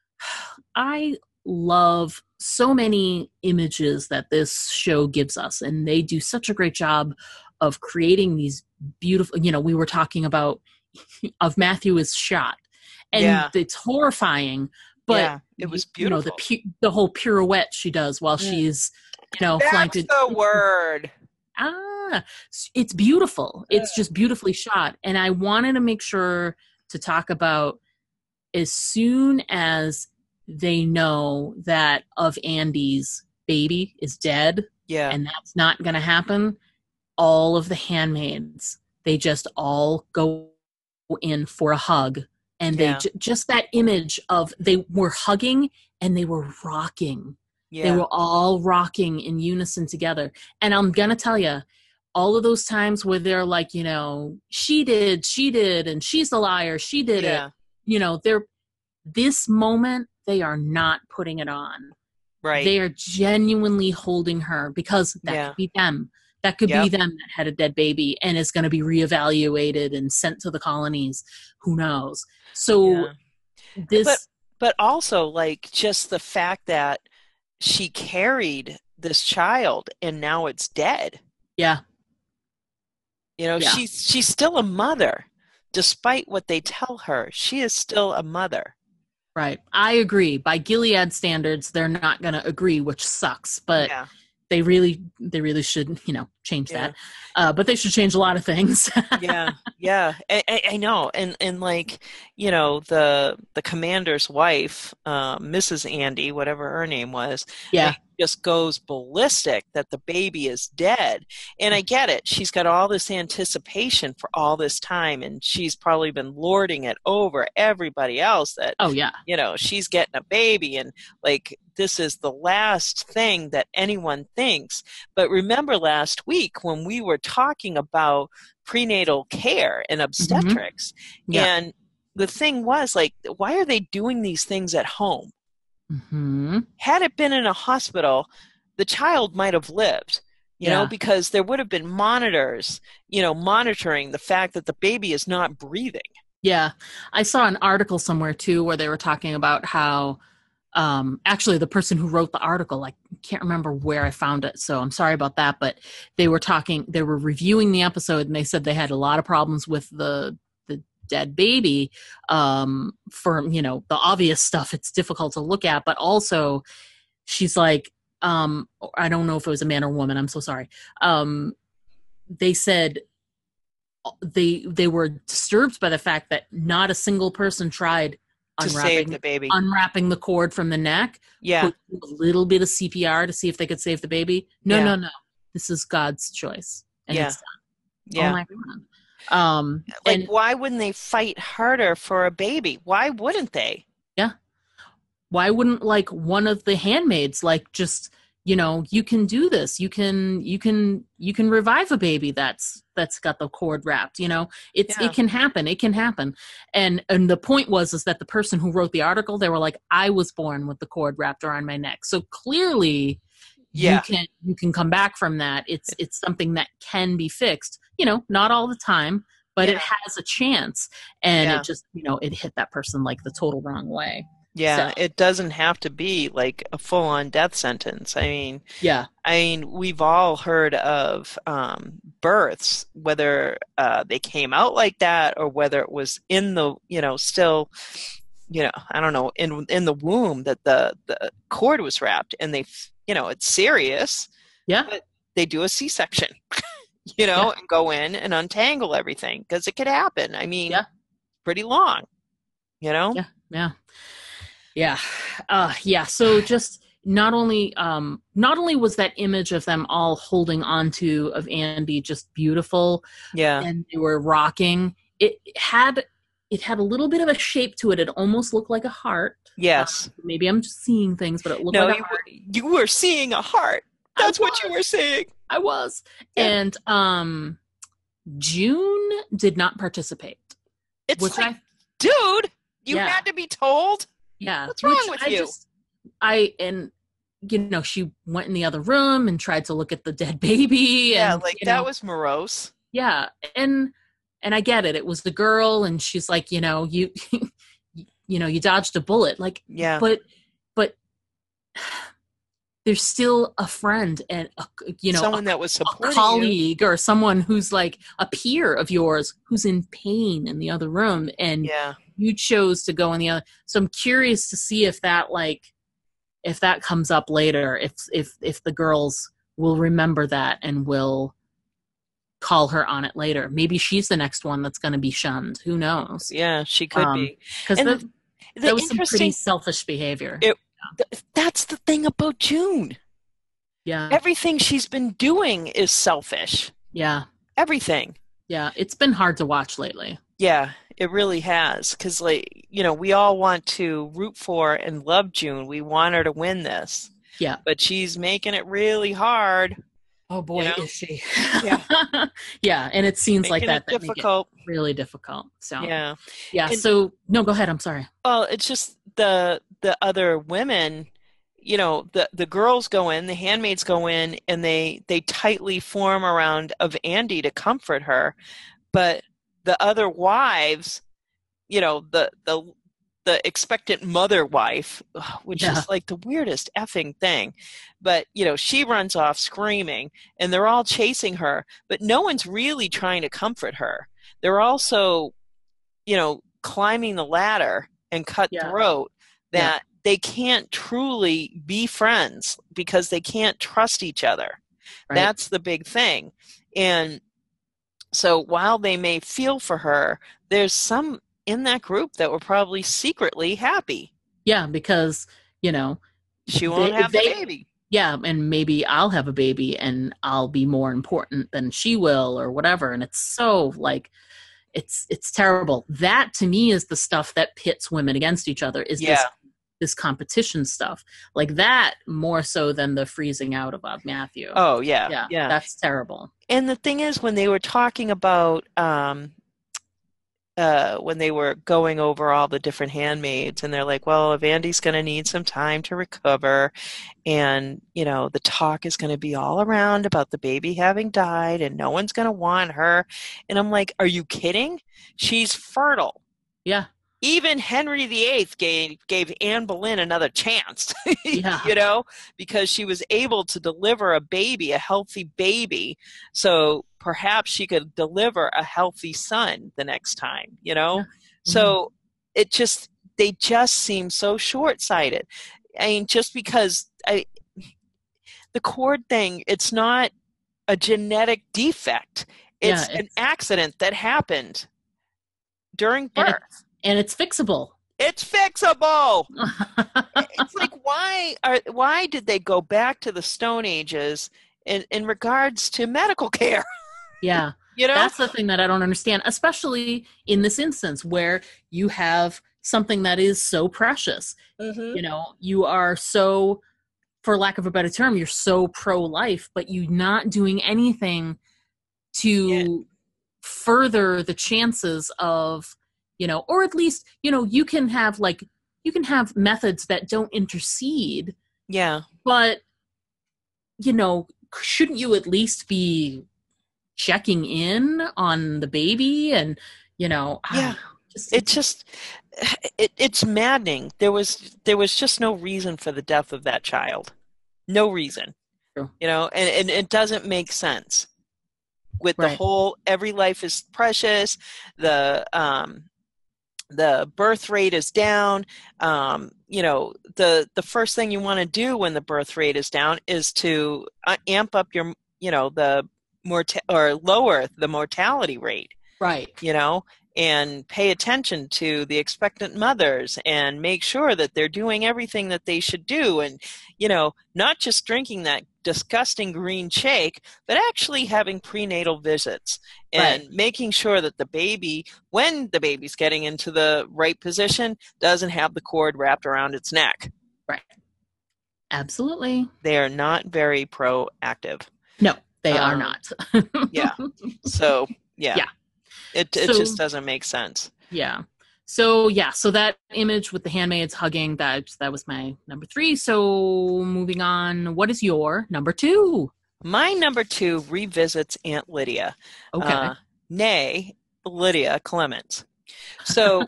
Speaker 6: I love so many images that this show gives us, and they do such a great job of creating these beautiful, you know, we were talking about of Matthew is shot, and
Speaker 7: Yeah.
Speaker 6: it's horrifying, but
Speaker 7: Yeah, it was beautiful.
Speaker 6: You know, the pu- the whole pirouette she does while
Speaker 7: Mm.
Speaker 6: she's, you know,
Speaker 7: That's
Speaker 6: flanked.
Speaker 7: the word.
Speaker 6: Ah, it's beautiful. It's just beautifully shot. And I wanted to make sure to talk about as soon as they know that of Andy's baby is dead,
Speaker 7: Yeah.
Speaker 6: and that's not going to happen, all of the handmaids, they just all go in for a hug. And they
Speaker 7: Yeah.
Speaker 6: j- just that image of they were hugging and they were rocking.
Speaker 7: Yeah.
Speaker 6: They were all rocking in unison together. And I'm going to tell you, all of those times where they're like, you know, she did, she did, and she's the liar, she did
Speaker 7: Yeah.
Speaker 6: it. You know, they're, this moment, they are not putting it on.
Speaker 7: Right.
Speaker 6: They are genuinely holding her because that
Speaker 7: Yeah.
Speaker 6: could be them. That could
Speaker 7: Yep.
Speaker 6: be them that had a dead baby and is going to be reevaluated and sent to the colonies. Who knows? So
Speaker 7: Yeah.
Speaker 6: this,
Speaker 7: But but also like just the fact that she carried this child and now it's dead.
Speaker 6: yeah,
Speaker 7: You know,
Speaker 6: Yeah.
Speaker 7: she's she's still a mother. Despite what they tell her, she is still a mother.
Speaker 6: right. I agree. By Gilead standards, they're not going to agree, which sucks. But
Speaker 7: Yeah.
Speaker 6: they really, they really should, you know, change
Speaker 7: Yeah.
Speaker 6: that. Uh, but they should change a lot of things.
Speaker 7: Yeah, yeah, I, I, I know, and and like you know the the commander's wife, uh, Missus Andy, whatever her name was,
Speaker 6: Yeah.
Speaker 7: like, just goes ballistic that the baby is dead. And I get it; she's got all this anticipation for all this time, and she's probably been lording it over everybody else that
Speaker 6: Oh yeah.
Speaker 7: you know she's getting a baby, and like this is the last thing that anyone thinks. But remember last week when we were talking about prenatal care and obstetrics,
Speaker 6: Yeah.
Speaker 7: and the thing was like, why are they doing these things at home?
Speaker 6: hmm
Speaker 7: Had it been in a hospital, the child might have lived, you
Speaker 6: Yeah.
Speaker 7: know, because there would have been monitors, you know, monitoring the fact that the baby is not breathing.
Speaker 6: Yeah. I saw an article somewhere too where they were talking about how um actually the person who wrote the article, I can't remember where I found it, so I'm sorry about that, but they were talking, they were reviewing the episode, and they said they had a lot of problems with the the dead baby, um for, you know, the obvious stuff. It's difficult to look at, but also she's like, um I don't know if it was a man or woman, I'm so sorry. Um they said they they were disturbed by the fact that not a single person tried
Speaker 7: To save
Speaker 6: unwrapping
Speaker 7: the baby.
Speaker 6: unwrapping the cord from the neck,
Speaker 7: Yeah.
Speaker 6: put a little bit of C P R to see if they could save the baby. No,
Speaker 7: Yeah.
Speaker 6: no, no. This is God's choice. And
Speaker 7: Yeah.
Speaker 6: it's done.
Speaker 7: Yeah.
Speaker 6: Oh my God. Um,
Speaker 7: Like,
Speaker 6: and
Speaker 7: why wouldn't they fight harder for a baby? Why wouldn't they?
Speaker 6: why wouldn't like one of the handmaids like just, you know, you can do this. You can, you can, you can revive a baby that's, that's got the cord wrapped, you know, it's,
Speaker 7: Yeah.
Speaker 6: it can happen. It can happen. And, and the point was, is that the person who wrote the article, they were like, I was born with the cord wrapped around my neck. So clearly
Speaker 7: Yeah.
Speaker 6: you can, you can come back from that. It's, it's something that can be fixed, you know, not all the time, but it
Speaker 7: Yeah.
Speaker 6: has a chance. And
Speaker 7: Yeah.
Speaker 6: it just, you know, it hit that person like the total wrong way.
Speaker 7: Yeah,
Speaker 6: So-
Speaker 7: it doesn't have to be like a full-on death sentence. I mean,
Speaker 6: Yeah.
Speaker 7: I mean, we've all heard of um, births, whether uh, they came out like that or whether it was in the, you know, still, you know, I don't know, in in the womb that the the cord was wrapped, and they, you know, it's serious.
Speaker 6: Yeah.
Speaker 7: But they do a C-section, you know,
Speaker 6: Yeah.
Speaker 7: and go in and untangle everything because it could happen. I mean,
Speaker 6: Yeah.
Speaker 7: pretty long, you know.
Speaker 6: Yeah. Yeah. Yeah. Uh, yeah. So just not only, um, not only was that image of them all holding onto of Andy just beautiful,
Speaker 7: Yeah.
Speaker 6: and they were rocking, it had, it had a little bit of a shape to it. It almost looked like a heart.
Speaker 7: Yes.
Speaker 6: Uh, maybe I'm just seeing things, but it looked
Speaker 7: No,
Speaker 6: like a
Speaker 7: you
Speaker 6: heart.
Speaker 7: were, you were seeing a heart. That's what you were seeing.
Speaker 6: I was.
Speaker 7: Yeah.
Speaker 6: And um, June did not participate.
Speaker 7: It's
Speaker 6: which
Speaker 7: like,
Speaker 6: I,
Speaker 7: dude, you
Speaker 6: Yeah.
Speaker 7: had to be told.
Speaker 6: yeah.
Speaker 7: What's wrong
Speaker 6: which
Speaker 7: with
Speaker 6: I
Speaker 7: you?
Speaker 6: Just, I and you know she went in the other room and tried to look at the dead baby.
Speaker 7: Yeah,
Speaker 6: and,
Speaker 7: like
Speaker 6: you
Speaker 7: that
Speaker 6: know,
Speaker 7: was morose.
Speaker 6: Yeah, and and I get it. It was the girl, and she's like, you know, you you know, you dodged a bullet. Like,
Speaker 7: Yeah.
Speaker 6: but but there's still a friend and a, you know
Speaker 7: Someone
Speaker 6: a,
Speaker 7: that was
Speaker 6: a
Speaker 7: supporting you.
Speaker 6: colleague or someone who's like a peer of yours who's in pain in the other room, and
Speaker 7: Yeah.
Speaker 6: you chose to go in the other. So I'm curious to see if that like if that comes up later, if if if the girls will remember that and will call her on it later. Maybe she's the next one that's going to be shunned. Who knows?
Speaker 7: Yeah, she could
Speaker 6: Um,
Speaker 7: be.
Speaker 6: because
Speaker 7: And
Speaker 6: that,
Speaker 7: the, the
Speaker 6: that was some pretty
Speaker 7: interesting
Speaker 6: selfish behavior.
Speaker 7: it, th- that's the thing about June.
Speaker 6: Yeah,
Speaker 7: Everything she's been doing is selfish.
Speaker 6: yeah,
Speaker 7: Everything.
Speaker 6: yeah. It's been hard to watch lately.
Speaker 7: Yeah, it really has. Because, like, you know, we all want to root for and love June. We want her to win this.
Speaker 6: Yeah.
Speaker 7: But she's making it really hard.
Speaker 6: Oh boy,
Speaker 7: You know?
Speaker 6: is she?
Speaker 7: Yeah.
Speaker 6: Yeah, and it seems like
Speaker 7: Making
Speaker 6: that,
Speaker 7: it
Speaker 6: that make it
Speaker 7: difficult.
Speaker 6: really difficult. So
Speaker 7: Yeah.
Speaker 6: yeah.
Speaker 7: And-
Speaker 6: So no, go ahead. I'm sorry.
Speaker 7: Well, it's just the the other women, you know, the the girls go in, the handmaids go in, and they they tightly form around of Andy to comfort her, but the other wives, you know, the the the expectant mother wife, which
Speaker 6: Yeah.
Speaker 7: is like the weirdest effing thing, but you know, she runs off screaming, and they're all chasing her, but no one's really trying to comfort her. They're also, you know, climbing the ladder and cut
Speaker 6: Yeah.
Speaker 7: throat that they can't truly be friends because they can't trust each other.
Speaker 6: Right.
Speaker 7: That's the big thing. And so while they may feel for her, there's some in that group that were probably secretly happy.
Speaker 6: Yeah, because you know
Speaker 7: She won't
Speaker 6: They-
Speaker 7: have
Speaker 6: they-
Speaker 7: the baby.
Speaker 6: yeah, and maybe I'll have a baby and I'll be more important than she will or whatever. And it's so like it's it's terrible. That to me is the stuff that pits women against each other, is this
Speaker 7: Yeah.
Speaker 6: this competition stuff. Like that more so than the freezing out of Bob Matthew.
Speaker 7: Oh, yeah.
Speaker 6: yeah,
Speaker 7: Yeah.
Speaker 6: that's terrible.
Speaker 7: And the thing is, when they were talking about, um, uh, when they were going over all the different handmaids, and they're like, well, if Andy's going to need some time to recover, and, you know, the talk is going to be all around about the baby having died, and no one's going to want her. And I'm like, are you kidding? She's fertile.
Speaker 6: Yeah.
Speaker 7: Even Henry the Eighth gave, gave Anne Boleyn another chance,
Speaker 6: Yeah.
Speaker 7: you know, because she was able to deliver a baby, a healthy baby. So perhaps she could deliver a healthy son the next time, you know?
Speaker 6: Yeah.
Speaker 7: So it just, they just seem so short-sighted. I mean, just because I, the cord thing, it's not a genetic defect. It's,
Speaker 6: Yeah,
Speaker 7: an
Speaker 6: it's-
Speaker 7: accident that happened during
Speaker 6: And
Speaker 7: birth.
Speaker 6: it's, and it's fixable.
Speaker 7: It's fixable. It's like, why are why did they go back to the Stone Ages in, in regards to medical care?
Speaker 6: Yeah.
Speaker 7: You know?
Speaker 6: That's the thing that I don't understand, especially in this instance where you have something that is so precious.
Speaker 7: Mhm.
Speaker 6: You know, you are so, for lack of a better term, you're so pro-life, but you're not doing anything to
Speaker 7: Yeah.
Speaker 6: further the chances of, you know, or at least, you know, you can have like, you can have methods that don't intercede,
Speaker 7: Yeah.
Speaker 6: but, you know, shouldn't you at least be checking in on the baby and, you know, I
Speaker 7: Yeah.
Speaker 6: don't know, just,
Speaker 7: It just it, it's maddening. There was there was just no reason for the death of that child. No reason.
Speaker 6: True.
Speaker 7: You know, and, and it doesn't make sense. With the
Speaker 6: Right.
Speaker 7: whole every life is precious, the um the birth rate is down. Um, you know, the the first thing you want to do when the birth rate is down is to uh, amp up your, you know, the morta- or lower the mortality rate,
Speaker 6: right.
Speaker 7: you know, and pay attention to the expectant mothers and make sure that they're doing everything that they should do. And, you know, not just drinking that disgusting green shake, but actually having prenatal visits and
Speaker 6: Right.
Speaker 7: making sure that the baby, when the baby's getting into the right position, doesn't have the cord wrapped around its neck.
Speaker 6: Right. Absolutely.
Speaker 7: They are not very proactive.
Speaker 6: No. They
Speaker 7: Um,
Speaker 6: are not.
Speaker 7: yeah. So, yeah.
Speaker 6: Yeah.
Speaker 7: It, it
Speaker 6: So-
Speaker 7: just doesn't make sense.
Speaker 6: Yeah. So yeah, so that image with the handmaids hugging, that that was my number three. So moving on, what is your number two?
Speaker 7: My number two revisits Aunt Lydia.
Speaker 6: Okay.
Speaker 7: Uh, nay, Lydia Clements. So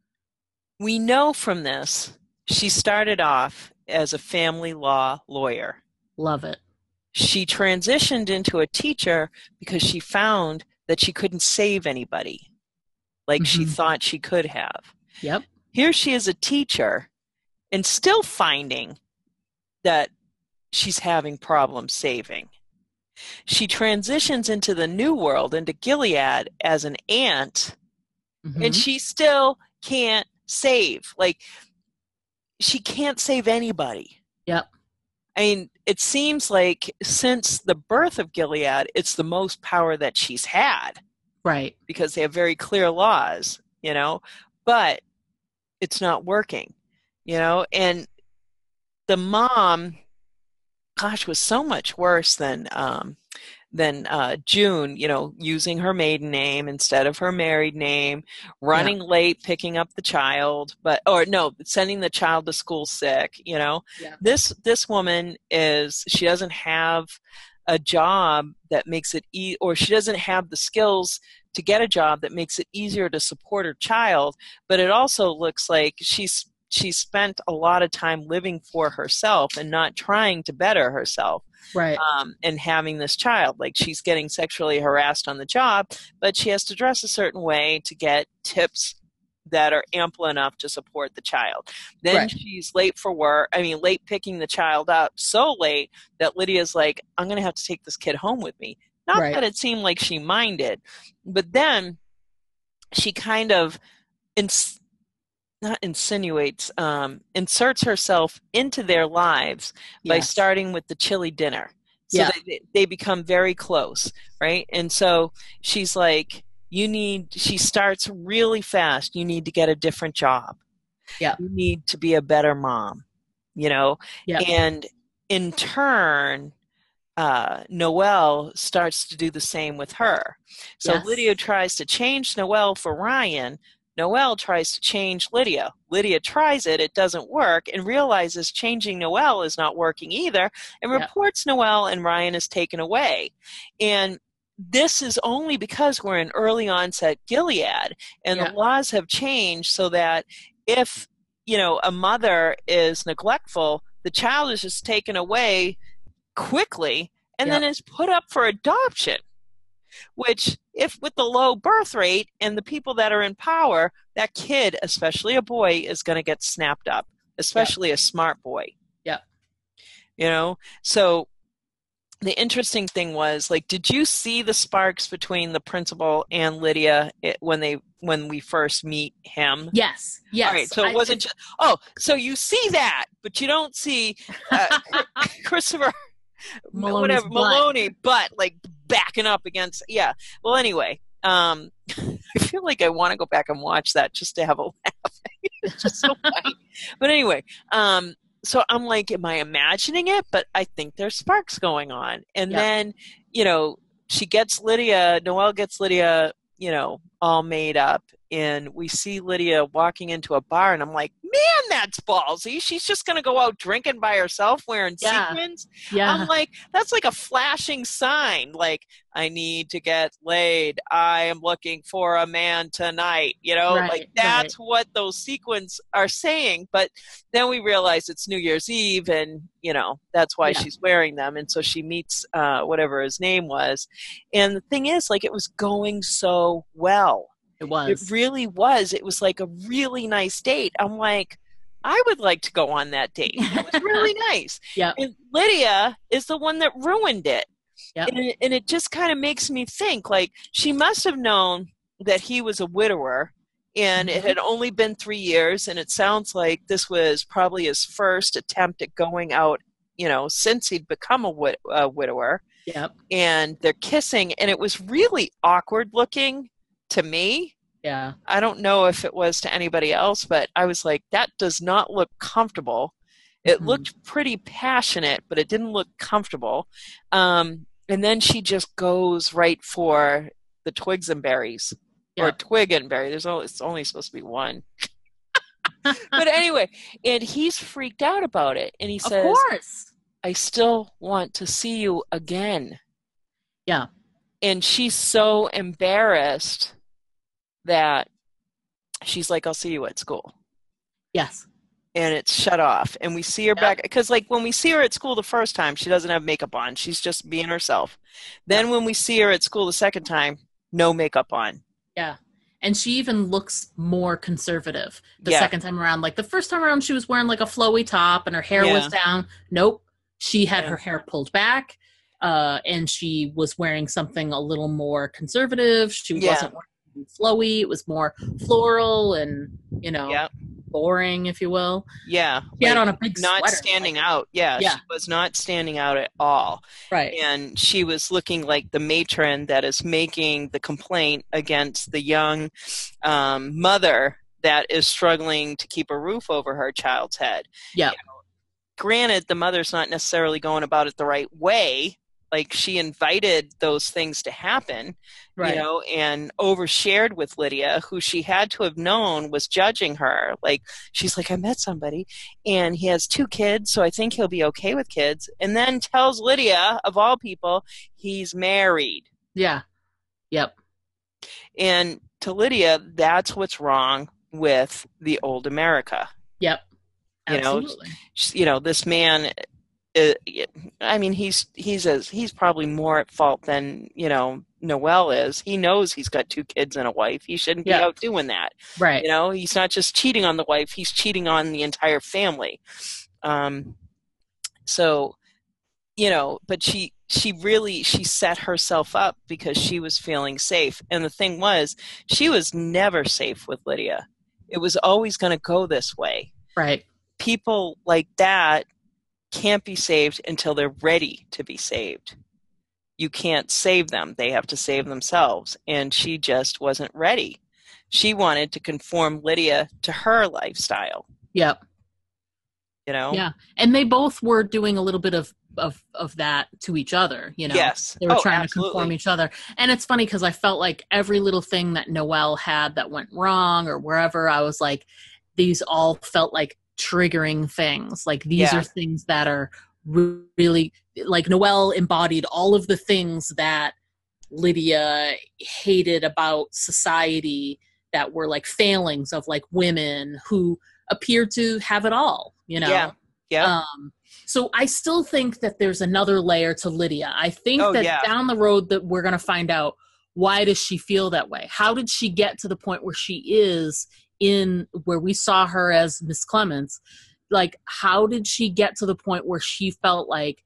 Speaker 7: we know from this, she started off as a family law lawyer.
Speaker 6: Love it.
Speaker 7: She transitioned into a teacher because she found that she couldn't save anybody like she
Speaker 6: Mhm.
Speaker 7: thought she could have.
Speaker 6: Yep.
Speaker 7: Here she is a teacher and still finding that she's having problems saving. She transitions into the new world, into Gilead as an aunt,
Speaker 6: Mhm.
Speaker 7: and she still can't save. Like, she can't save anybody.
Speaker 6: Yep.
Speaker 7: I mean, it seems like since the birth of Gilead, it's the most power that she's had
Speaker 6: Right.
Speaker 7: because they have very clear laws, you know, but it's not working, you know, and the mom, gosh, was so much worse than, um, than uh, June, you know, using her maiden name instead of her married name, running yeah. late, picking up the child, but, or no, sending the child to school sick, you know.
Speaker 6: Yeah.
Speaker 7: This, this woman is, she doesn't have a job that makes it, e- or she doesn't have the skills to get a job that makes it easier to support her child, but it also looks like she's she spent a lot of time living for herself and not trying to better herself.
Speaker 6: Right.
Speaker 7: Um, and having this child, like she's getting sexually harassed on the job, but she has to dress a certain way to get tips that are ample enough to support the child. Then
Speaker 6: Right.
Speaker 7: she's late for work. I mean, late picking the child up, so late that Lydia's like, I'm going to have to take this kid home with me. Not
Speaker 6: Right.
Speaker 7: that it seemed like she minded, but then she kind of ins- not insinuates, um, inserts herself into their lives by
Speaker 6: Yes.
Speaker 7: starting with the chili dinner. So
Speaker 6: Yeah.
Speaker 7: they, they become very close, right? And so she's like, you need, she starts really fast. You need to get a different job.
Speaker 6: Yeah.
Speaker 7: You need to be a better mom, you know?
Speaker 6: Yeah.
Speaker 7: And in turn, uh, Noelle starts to do the same with her. So
Speaker 6: Yes.
Speaker 7: Lydia tries to change Noelle for Ryan. Noelle tries to change Lydia. Lydia tries it, it doesn't work, and realizes changing Noelle is not working either, and
Speaker 6: Yeah.
Speaker 7: reports Noelle, and Ryan is taken away. And this is only because we're in early onset Gilead, and
Speaker 6: Yeah.
Speaker 7: the laws have changed so that if, you know, a mother is neglectful, the child is just taken away quickly and
Speaker 6: Yep.
Speaker 7: then is put up for adoption. Which, if with the low birth rate and the people that are in power, that kid, especially a boy, is going to get snapped up, especially a smart boy.
Speaker 6: Yeah.
Speaker 7: You know? So the interesting thing was, like, did you see the sparks between the principal and Lydia it, when they when we first meet him?
Speaker 6: Yes. Yes.
Speaker 7: All right, so it
Speaker 6: I-
Speaker 7: wasn't just, oh, so you see that, but you don't see uh, Christopher
Speaker 6: Maloney's
Speaker 7: whatever
Speaker 6: butt.
Speaker 7: Maloney, but like backing up against, yeah. Well, anyway, um, I feel like I want to go back and watch that just to have a laugh. It's just so funny. But anyway, um, so I'm like, am I imagining it? But I think there's sparks going on. And
Speaker 6: Yep.
Speaker 7: then, you know, she gets Lydia, Noelle gets Lydia, you know, all made up. And we see Lydia walking into a bar, and I'm like, man, that's ballsy. She's just going to go out drinking by herself wearing
Speaker 6: Yeah.
Speaker 7: sequins.
Speaker 6: Yeah.
Speaker 7: I'm like, that's like a flashing sign. Like, I need to get laid. I am looking for a man tonight. You know,
Speaker 6: Right,
Speaker 7: like that's what those sequins are saying. But then we realize it's New Year's Eve, and, you know, that's why
Speaker 6: Yeah.
Speaker 7: she's wearing them. And so she meets uh, whatever his name was. And the thing is, like, it was going so well.
Speaker 6: It was.
Speaker 7: It really was. It was like a really nice date. I'm like, I would like to go on that date. It was really nice.
Speaker 6: Yep.
Speaker 7: And Lydia is the one that ruined it.
Speaker 6: Yep.
Speaker 7: And it, and it just kind of makes me think, like, she must have known that he was a widower, and
Speaker 6: Mhm.
Speaker 7: it had only been three years, and it sounds like this was probably his first attempt at going out, you know, since he'd become a, wid- a widower.
Speaker 6: Yep.
Speaker 7: And they're kissing, and it was really awkward looking to me.
Speaker 6: Yeah.
Speaker 7: I don't know if it was to anybody else, but I was like, that does not look comfortable. It
Speaker 6: Mhm.
Speaker 7: looked pretty passionate, but it didn't look comfortable. Um, And then she just goes right for the twigs and berries. Yeah. Or twig and berry. There's only, it's only supposed to be one. But anyway, and he's freaked out about it. And he says, of course. I still want to see you again.
Speaker 6: Yeah.
Speaker 7: And she's so embarrassed that she's like, I'll see you at school.
Speaker 6: Yes.
Speaker 7: And it's shut off. And we see her yep. back. Because, like, when we see her at school the first time, she doesn't have makeup on. She's just being herself. Then yep. when we see her at school the second time, no makeup on.
Speaker 6: Yeah. And she even looks more conservative the
Speaker 7: yeah.
Speaker 6: second time around. Like, the first time around, she was wearing, like, a flowy top and her hair yeah. was down. Nope. She had yeah. her hair pulled back. Uh, and she was wearing something a little more conservative. She yeah. wasn't wearing flowy. It was more floral and, you know, yep. boring, if you will.
Speaker 7: Yeah.
Speaker 6: She like, had on a big
Speaker 7: not
Speaker 6: sweater.
Speaker 7: standing like, out. Yeah, yeah. She was not standing out at all.
Speaker 6: Right.
Speaker 7: And she was looking like the matron that is making the complaint against the young um, mother that is struggling to keep a roof over her child's head.
Speaker 6: Yeah.
Speaker 7: You know, granted, the mother's not necessarily going about it the right way. Like, she invited those things to happen, right. you know, and overshared with Lydia, who she had to have known was judging her. Like, she's like, I met somebody, and he has two kids, so I think he'll be okay with kids. And then tells Lydia, of all people, he's married.
Speaker 6: Yeah. Yep.
Speaker 7: And to Lydia, that's what's wrong with the old America.
Speaker 6: Yep.
Speaker 7: Absolutely. You know, you know, this man... Uh, I mean, he's he's as he's probably more at fault than, you know, Noelle is. He knows he's got two kids and a wife. He shouldn't be yeah. out doing that.
Speaker 6: Right.
Speaker 7: You know, he's not just cheating on the wife. He's cheating on the entire family. Um. So, you know, but she she really she set herself up because she was feeling safe. And the thing was, she was never safe with Lydia. It was always going to go this way.
Speaker 6: Right.
Speaker 7: People like that can't be saved until they're ready to be saved. You can't save them. They have to save themselves. And she just wasn't ready. She wanted to conform Lydia to her lifestyle.
Speaker 6: Yep.
Speaker 7: You know?
Speaker 6: Yeah. And they both were doing a little bit of, of, of that to each other, you know?
Speaker 7: Yes.
Speaker 6: They were
Speaker 7: oh,
Speaker 6: trying
Speaker 7: absolutely.
Speaker 6: to conform each other. And it's funny because I felt like every little thing that Noelle had that went wrong or wherever, I was like, these all felt like triggering things. Like, these
Speaker 7: yeah.
Speaker 6: are things that are really, like, Noelle embodied all of the things that Lydia hated about society that were like failings of like women who appeared to have it all, you know?
Speaker 7: Yeah. Yeah.
Speaker 6: Um, so I still think that there's another layer to Lydia. I think
Speaker 7: oh,
Speaker 6: that
Speaker 7: yeah.
Speaker 6: down the road that we're going to find out, why does she feel that way? How did she get to the point where she is in where we saw her as Miss Clements? Like, how did she get to the point where she felt like,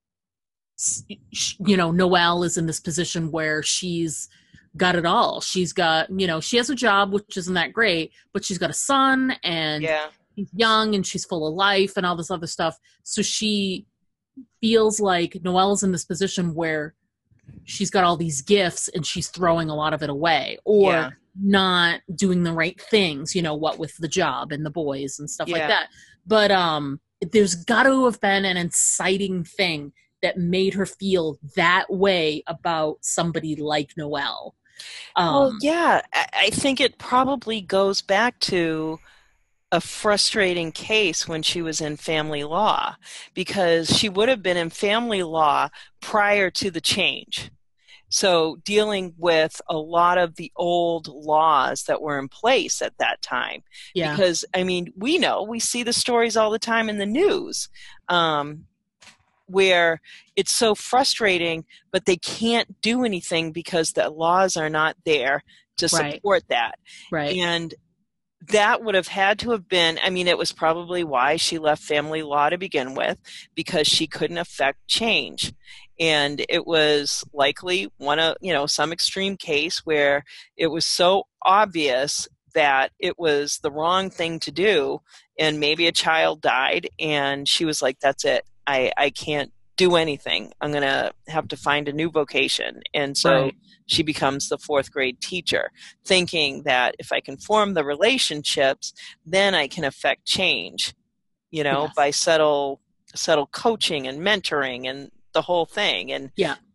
Speaker 6: you know, Noelle is in this position where she's got it all. She's got, you know, she has a job, which isn't that great, but she's got a son and
Speaker 7: yeah.
Speaker 6: she's young and she's full of life and all this other stuff. So she feels like Noelle's in this position where she's got all these gifts and she's throwing a lot of it away, or yeah. not doing the right things, you know, what with the job and the boys and stuff yeah. like that. But um, there's got to have been an inciting thing that made her feel that way about somebody like Noelle. Um,
Speaker 7: well, yeah, I think it probably goes back to a frustrating case when she was in family law, because she would have been in family law prior to the change. So dealing with a lot of the old laws that were in place at that time.
Speaker 6: Yeah.
Speaker 7: Because, I mean, we know, we see the stories all the time in the news, um, where it's so frustrating, but they can't do anything because the laws are not there to support
Speaker 6: right.
Speaker 7: that.
Speaker 6: Right.
Speaker 7: And that would have had to have been, I mean, it was probably why she left family law to begin with, because she couldn't affect change. And it was likely one of, you know, some extreme case where it was so obvious that it was the wrong thing to do. And maybe a child died and she was like, that's it. I, I can't do anything. I'm going to have to find a new vocation. And so
Speaker 6: right.
Speaker 7: she becomes the fourth grade teacher, thinking that if I can form the relationships, then I can affect change, you know,
Speaker 6: yes.
Speaker 7: by subtle, subtle coaching and mentoring and the whole thing. And
Speaker 6: yeah.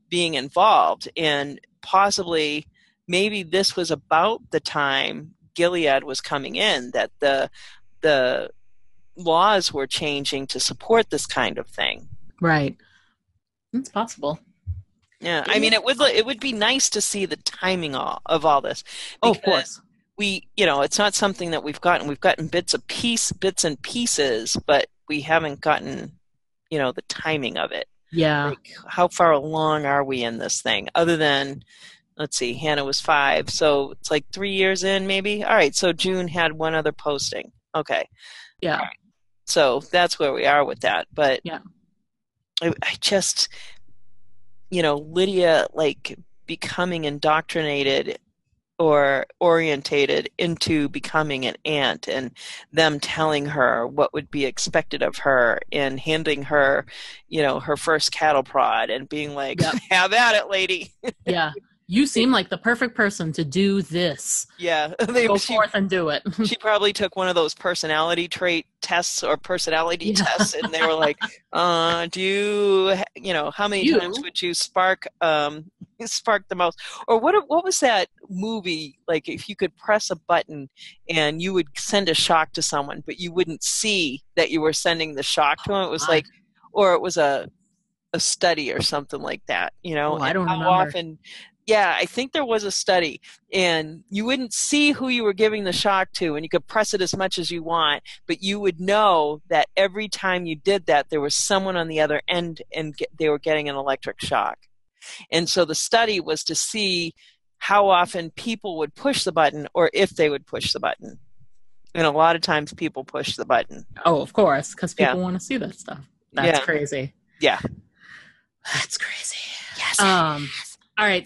Speaker 7: being involved. And possibly maybe this was about the time Gilead was coming in, that the the laws were changing to support this kind of thing.
Speaker 6: Right. It's possible.
Speaker 7: Yeah, I mean, it would it would be nice to see the timing all, of all this.
Speaker 6: Oh, of course.
Speaker 7: We, you know, it's not something that we've gotten. We've gotten bits of piece, bits and pieces, but we haven't gotten, you know, the timing of it.
Speaker 6: Yeah.
Speaker 7: Like, how far along are we in this thing? Other than, let's see, Hannah was five, so it's like three years in, maybe. All right, so June had one other posting. Okay.
Speaker 6: Yeah.
Speaker 7: Right. So that's where we are with that. But
Speaker 6: yeah,
Speaker 7: I, I just, you know, Lydia like becoming indoctrinated or orientated into becoming an aunt, and them telling her what would be expected of her and handing her, you know, her first cattle prod and being like, yep. Have at it, lady.
Speaker 6: Yeah. You seem like the perfect person to do this.
Speaker 7: Yeah.
Speaker 6: They, Go she, forth and do it.
Speaker 7: She probably took one of those personality trait tests or personality yeah. tests, and they were like, uh, do you, you know, how many you? times would you spark um, spark the most? Or what What was that movie, like if you could press a button and you would send a shock to someone, but you wouldn't see that you were sending the shock to them? It was like, or it was a, a study or something like that, you know?
Speaker 6: Oh, I don't
Speaker 7: how
Speaker 6: remember.
Speaker 7: often... Yeah, I think there was a study, and you wouldn't see who you were giving the shock to, and you could press it as much as you want, but you would know that every time you did that, there was someone on the other end, and get, they were getting an electric shock. And so the study was to see how often people would push the button, or if they would push the button. And a lot of times people push the button.
Speaker 6: Oh, of course, because people
Speaker 7: yeah.
Speaker 6: want to see that stuff. That's
Speaker 7: yeah.
Speaker 6: crazy.
Speaker 7: Yeah.
Speaker 6: That's crazy.
Speaker 7: Yes.
Speaker 6: Um. All right,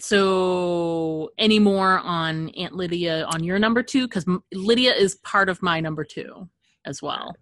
Speaker 6: so any more on Aunt Lydia on your number two? Because Lydia is part of my number two as well.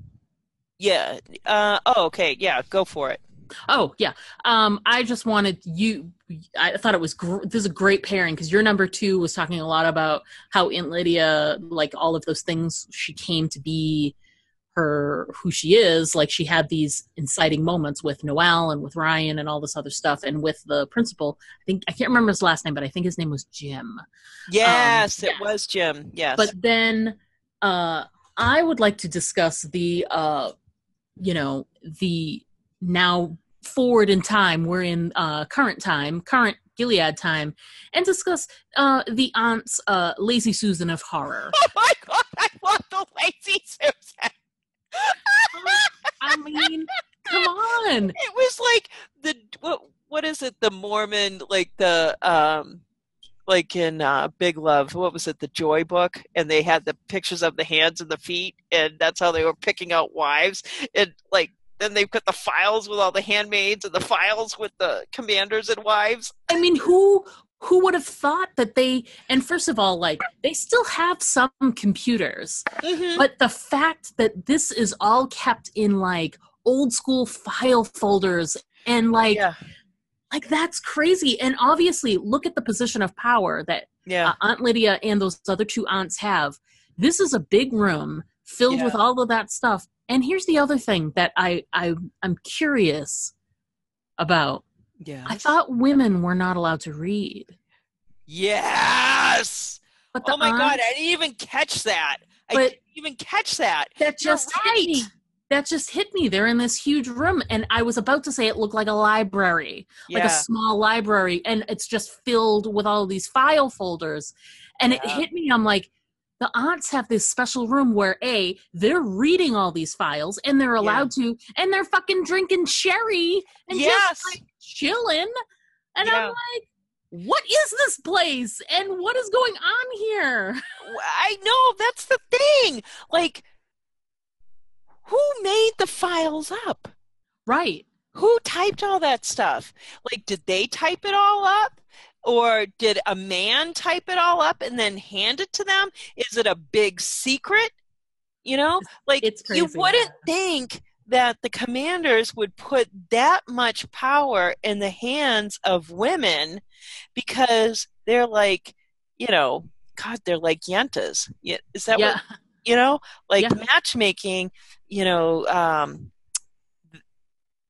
Speaker 7: Yeah. Uh, oh, okay. Yeah, go for it.
Speaker 6: Oh, yeah. Um, I just wanted you, I thought it was, gr- this is a great pairing because your number two was talking a lot about how Aunt Lydia, like all of those things, she came to be her, who she is. Like she had these inciting moments with Noelle and with Ryan and all this other stuff. And with the principal, I think, I can't remember his last name, but I think his name was Jim.
Speaker 7: Yes,
Speaker 6: um,
Speaker 7: it yeah. was Jim. Yes.
Speaker 6: But then uh, I would like to discuss the, uh, you know, the now forward in time, we're in uh, current time, current Gilead time, and discuss uh, the aunt's uh, Lazy Susan of horror.
Speaker 7: Oh my God, I love the Lazy Susan.
Speaker 6: I mean, come on.
Speaker 7: It was like the what what is it? The Mormon, like the um like in uh, Big Love, what was it? The Joy Book, and they had the pictures of the hands and the feet, and that's how they were picking out wives. And like then they put the files with all the handmaids and the files with the commanders and wives.
Speaker 6: I mean, who who would have thought that they, and first of all, like, they still have some computers, mm-hmm. but the fact that this is all kept in, like, old school file folders, and, like,
Speaker 7: yeah.
Speaker 6: like that's crazy. And obviously, look at the position of power that
Speaker 7: yeah.
Speaker 6: uh, Aunt Lydia and those other two aunts have. This is a big room filled
Speaker 7: yeah.
Speaker 6: with all of that stuff. And here's the other thing that I, I I'm curious about.
Speaker 7: Yeah.
Speaker 6: I thought women were not allowed to read.
Speaker 7: Yes.
Speaker 6: But
Speaker 7: oh my
Speaker 6: aunt,
Speaker 7: God, I didn't even catch that. I didn't even catch that.
Speaker 6: That just
Speaker 7: You're right.
Speaker 6: hit me. That just hit me. They're in this huge room, and I was about to say it looked like a library, yeah. like a small library, and it's just filled with all these file folders. And yeah. it hit me. I'm like, the aunts have this special room where A, they're reading all these files, and they're allowed yeah. to, and they're fucking drinking sherry and
Speaker 7: yes.
Speaker 6: just like chilling. And
Speaker 7: yeah.
Speaker 6: I'm like, what is this place? And what is going on here?
Speaker 7: I know, that's the thing. Like, who made the files up?
Speaker 6: Right.
Speaker 7: Who typed all that stuff? Like, did they type it all up? Or did a man type it all up and then hand it to them? Is it a big secret? You know, like
Speaker 6: it's crazy.
Speaker 7: You wouldn't think that the commanders would put that much power in the hands of women, because they're like, you know, God, they're like yentas. Is that
Speaker 6: yeah.
Speaker 7: what, you know, like
Speaker 6: yeah.
Speaker 7: matchmaking, you know, um,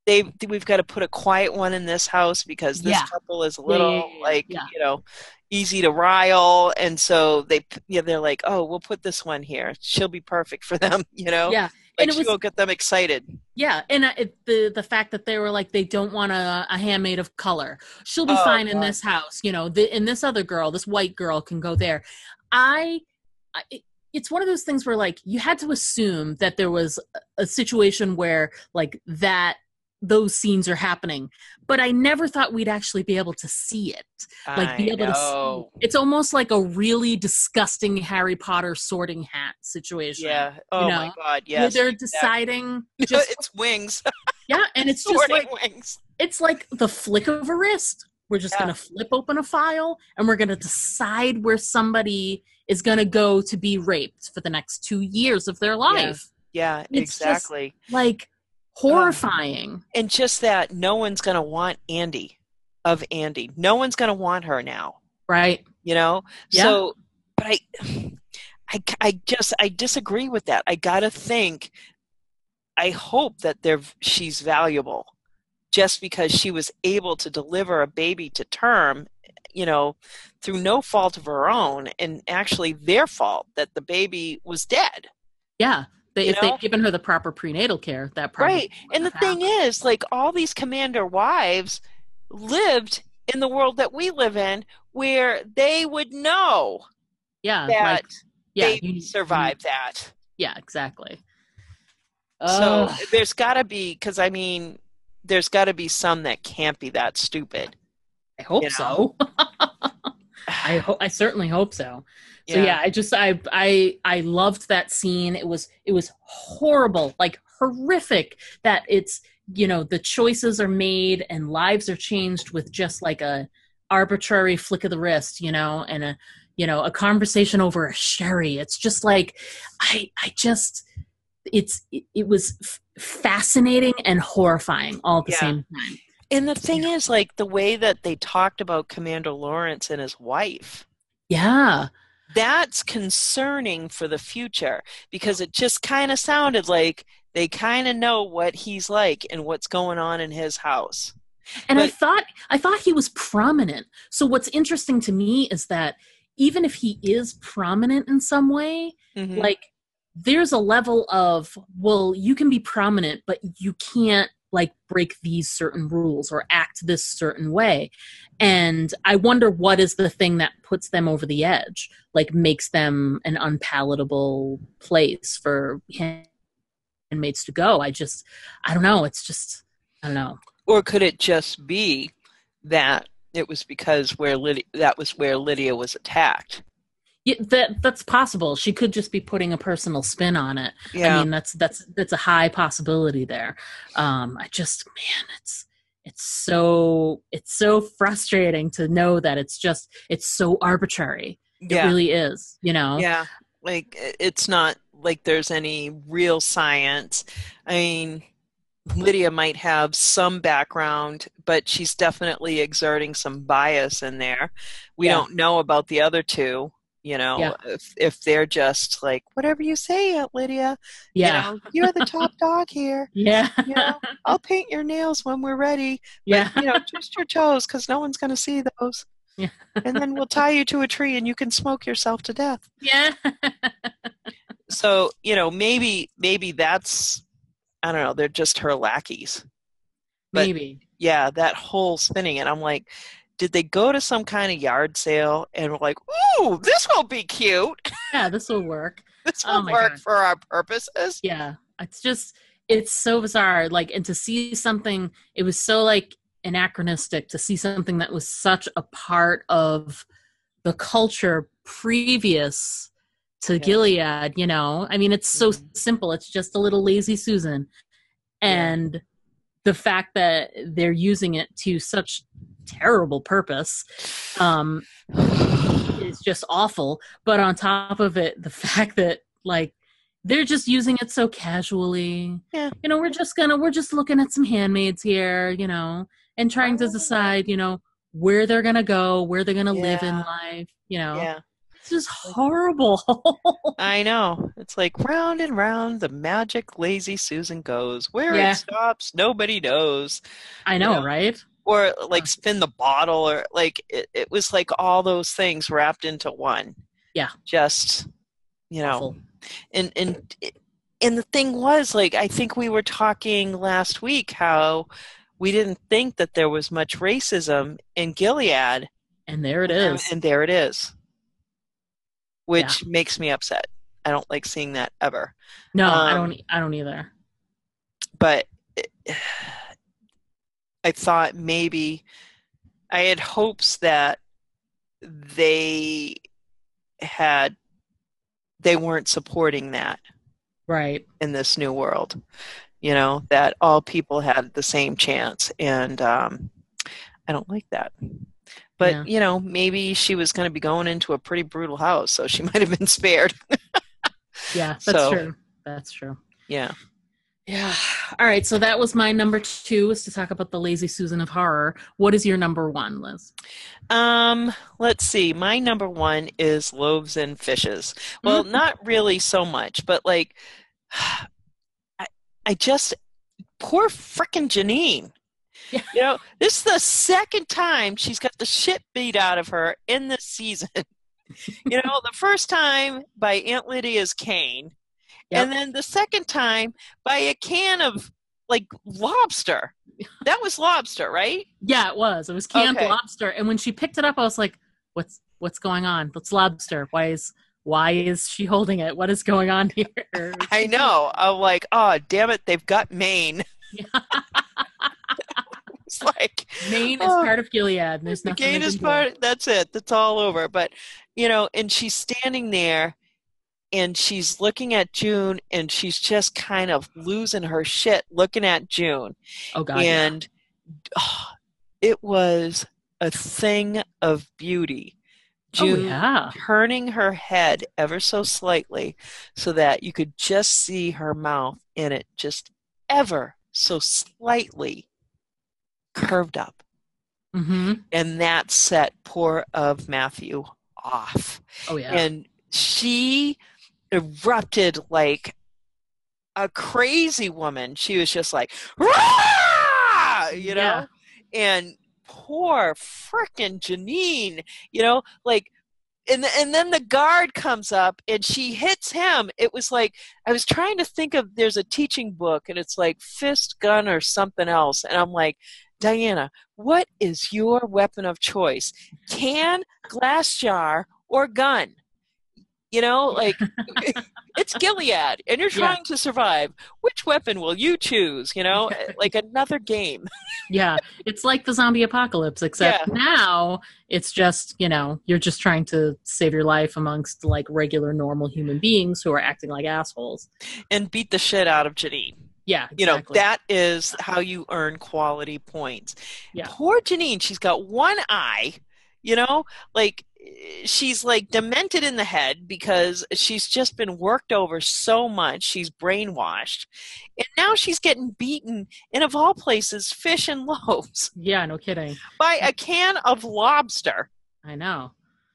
Speaker 7: they we've got to put a quiet one in this house because this
Speaker 6: Yeah.
Speaker 7: couple is a
Speaker 6: Yeah,
Speaker 7: little
Speaker 6: yeah, yeah, yeah.
Speaker 7: like
Speaker 6: Yeah.
Speaker 7: you know easy to rile, and so they yeah they're like, oh, we'll put this one here. She'll be perfect for them, you know.
Speaker 6: Yeah.
Speaker 7: Like
Speaker 6: And it was
Speaker 7: she'll get them excited.
Speaker 6: Yeah, and uh, it, the the fact that they were like they don't want a, a handmaid of color. She'll be
Speaker 7: Oh,
Speaker 6: fine in
Speaker 7: God.
Speaker 6: this house, you know. The, and this other girl, this white girl, can go there. I, I it, it's one of those things where like you had to assume that there was a, a situation where like that those scenes are happening, but I never thought we'd actually be able to see it. Like be
Speaker 7: I
Speaker 6: able to
Speaker 7: know.
Speaker 6: see. It's almost like a really disgusting Harry Potter sorting hat situation.
Speaker 7: Yeah. Oh
Speaker 6: know,
Speaker 7: my God.
Speaker 6: Where
Speaker 7: Yes.
Speaker 6: they're
Speaker 7: exactly.
Speaker 6: deciding just
Speaker 7: it's wings.
Speaker 6: yeah, and it's just
Speaker 7: Sorting
Speaker 6: like
Speaker 7: wings.
Speaker 6: it's like the flick of a wrist. We're just
Speaker 7: Yeah.
Speaker 6: going to flip open a file and we're going to decide where somebody is going to go to be raped for the next two years of their life.
Speaker 7: Yeah,
Speaker 6: It's
Speaker 7: exactly.
Speaker 6: just, like horrifying.
Speaker 7: And just that no one's going to want Andy of Andy. No one's going to want her now,
Speaker 6: Right.
Speaker 7: you know?
Speaker 6: Yeah.
Speaker 7: So, but I, I, I just, I disagree with that. I got to think, I hope that they're, she's valuable just because she was able to deliver a baby to term, you know, through no fault of her own, and actually their fault that the baby was dead.
Speaker 6: Yeah. They,
Speaker 7: You
Speaker 6: if
Speaker 7: know?
Speaker 6: they'd given her the proper prenatal care, that probably
Speaker 7: Right. And the
Speaker 6: wouldn't have
Speaker 7: thing
Speaker 6: happened.
Speaker 7: is, like, all these commander wives lived in the world that we live in where they would know
Speaker 6: Yeah.
Speaker 7: that
Speaker 6: Like, yeah.
Speaker 7: they
Speaker 6: you-
Speaker 7: survived that.
Speaker 6: Yeah, exactly.
Speaker 7: So
Speaker 6: Ugh.
Speaker 7: there's got to be, because I mean, there's got to be some that can't be that stupid.
Speaker 6: I hope
Speaker 7: you
Speaker 6: so. I hope. I certainly hope so. So
Speaker 7: Yeah.
Speaker 6: yeah, I just I I I loved that scene. It was it was horrible, like horrific that it's, you know, the choices are made and lives are changed with just like a arbitrary flick of the wrist, you know, and a you know, a conversation over a sherry. It's just like I I just it's it, it was f- fascinating and horrifying all at the
Speaker 7: Yeah.
Speaker 6: same time.
Speaker 7: And the thing is, like, the way that they talked about Commander Lawrence and his wife,
Speaker 6: Yeah.
Speaker 7: that's concerning for the future, because it just kind of sounded like they kind of know what he's like and what's going on in his house.
Speaker 6: And I
Speaker 7: But-
Speaker 6: thought I thought he was prominent. So what's interesting to me is that even if he is prominent in some way,
Speaker 7: Mhm.
Speaker 6: like there's a level of, well, you can be prominent, but you can't like break these certain rules or act this certain way. And I wonder what is the thing that puts them over the edge, like makes them an unpalatable place for inmates to go. I just, I don't know. It's just, I don't know.
Speaker 7: Or could it just be that it was because where Lydia, that was where Lydia was attacked?
Speaker 6: Yeah, that that's possible. She could just be putting a personal spin on it.
Speaker 7: Yeah.
Speaker 6: I mean, that's that's that's a high possibility there. Um, I just, man, it's it's so it's so frustrating to know that it's just it's so arbitrary. It
Speaker 7: Yeah.
Speaker 6: really is. You know.
Speaker 7: Yeah, like i- it's not like there's any real science. I mean, Lydia might have some background, but she's definitely exerting some bias in there. We
Speaker 6: Yeah.
Speaker 7: don't know about the other two, you know,
Speaker 6: Yeah.
Speaker 7: if if they're just like, whatever you say, Aunt Lydia,
Speaker 6: Yeah.
Speaker 7: you know, you're the top dog here.
Speaker 6: Yeah.
Speaker 7: You know, I'll paint your nails when we're ready.
Speaker 6: Yeah.
Speaker 7: You know, twist your toes because no one's going to see those.
Speaker 6: Yeah.
Speaker 7: And then we'll tie you to a tree and you can smoke yourself to death.
Speaker 6: Yeah.
Speaker 7: So, you know, maybe maybe that's, I don't know, they're just her lackeys. But-
Speaker 6: Maybe.
Speaker 7: Yeah, that whole spinning. And I'm like, did they go to some kind of yard sale and were like, ooh, this will be cute.
Speaker 6: Yeah, this will work.
Speaker 7: This
Speaker 6: Oh
Speaker 7: will
Speaker 6: my
Speaker 7: work
Speaker 6: God.
Speaker 7: for our purposes.
Speaker 6: Yeah, it's just it's so bizarre. Like, and to see something, it was so like anachronistic to see something that was such a part of the culture previous to
Speaker 7: Yeah.
Speaker 6: Gilead. You know, I mean, it's so
Speaker 7: Mhm.
Speaker 6: simple. It's just a little lazy Susan, and the fact that they're using it to such terrible purpose um is just awful. But on top of it, the fact that like they're just using it so casually.
Speaker 7: Yeah.
Speaker 6: You know, we're just gonna we're just looking at some handmaids here, you know, and trying to
Speaker 7: Oh.
Speaker 6: decide, you know, where they're gonna go, where they're gonna live in
Speaker 7: Yeah.
Speaker 6: life, you know.
Speaker 7: Yeah,
Speaker 6: It's just horrible.
Speaker 7: I know. It's like round and round the magic lazy Susan goes. Where
Speaker 6: Yeah.
Speaker 7: it stops, nobody knows.
Speaker 6: I know,
Speaker 7: You know?
Speaker 6: right?
Speaker 7: Or like spin the bottle, or like it, it was like all those things wrapped into one.
Speaker 6: Yeah.
Speaker 7: Just, you know,
Speaker 6: Awful.
Speaker 7: and and and the thing was, like, I think we were talking last week how we didn't think that there was much racism in Gilead,
Speaker 6: And there it
Speaker 7: and,
Speaker 6: is.
Speaker 7: and there it is, which makes me upset. I don't like seeing that ever.
Speaker 6: No, I
Speaker 7: Um,
Speaker 6: don't. I don't either.
Speaker 7: But I thought maybe I had hopes that they had they weren't supporting that
Speaker 6: Right.
Speaker 7: in this new world, you know, that all people had the same chance. And um, I don't like that. But,
Speaker 6: Yeah.
Speaker 7: you know, maybe she was going to be going into a pretty brutal house, so she might have been spared.
Speaker 6: Yeah, that's
Speaker 7: So-
Speaker 6: true. That's true.
Speaker 7: Yeah.
Speaker 6: Yeah. All right. So that was my number two, is to talk about the lazy Susan of horror. What is your number one, Liz?
Speaker 7: Um, let's see. My number one is Loaves and Fishes. Well,
Speaker 6: Mhm.
Speaker 7: not really so much, but like, I, I just, poor frickin' Janine.
Speaker 6: Yeah.
Speaker 7: You know, this is the second time she's got the shit beat out of her in this season. You know, the first time by Aunt Lydia's cane,
Speaker 6: Yep.
Speaker 7: and then the second time by a can of like lobster. That was lobster, right?
Speaker 6: Yeah, it was. It was canned
Speaker 7: Okay.
Speaker 6: lobster. And when she picked it up, I was like, "What's what's going on? It's lobster. Why is why is she holding it? What is going on here?"
Speaker 7: I know. I'm like, oh, damn it, they've got Maine. It's like
Speaker 6: Maine is
Speaker 7: oh,
Speaker 6: part of Gilead. And there's
Speaker 7: the
Speaker 6: nothing they
Speaker 7: gate
Speaker 6: can
Speaker 7: is
Speaker 6: do.
Speaker 7: part. That's it. That's all over. But you know, and she's standing there, and she's looking at June, and she's just kind of losing her shit, looking at June,
Speaker 6: Oh God. yeah.
Speaker 7: and oh, it was a thing of beauty.
Speaker 6: Oh
Speaker 7: June
Speaker 6: yeah.
Speaker 7: turning her head ever so slightly so that you could just see her mouth in it, just ever so slightly curved up.
Speaker 6: Mm-hmm.
Speaker 7: And that set poor of Matthew off.
Speaker 6: Oh yeah.
Speaker 7: And she erupted like a crazy woman. She was just like, "Rah!" you know?
Speaker 6: Yeah.
Speaker 7: And poor frickin' Janine, you know, like, and and then the guard comes up and she hits him. It was like, I was trying to think of, there's a teaching book and it's like fist, gun, or something else. And I'm like, Diana, what is your weapon of choice? Can, glass jar, or gun? You know, like, it's Gilead and you're
Speaker 6: Yeah.
Speaker 7: trying to survive. Which weapon will you choose? You know, like another game.
Speaker 6: Yeah. It's like the zombie apocalypse, except
Speaker 7: Yeah.
Speaker 6: now it's just, you know, you're just trying to save your life amongst like regular normal human beings who are acting like assholes.
Speaker 7: And beat the shit out of Janine.
Speaker 6: Yeah.
Speaker 7: You know,
Speaker 6: Exactly.
Speaker 7: that is how you earn quality points.
Speaker 6: Yeah.
Speaker 7: Poor Janine, she's got one eye, you know, like she's like demented in the head because she's just been worked over so much. She's brainwashed. And now she's getting beaten in, of all places, fish and loaves
Speaker 6: Yeah, no kidding.
Speaker 7: by a can of lobster.
Speaker 6: I know.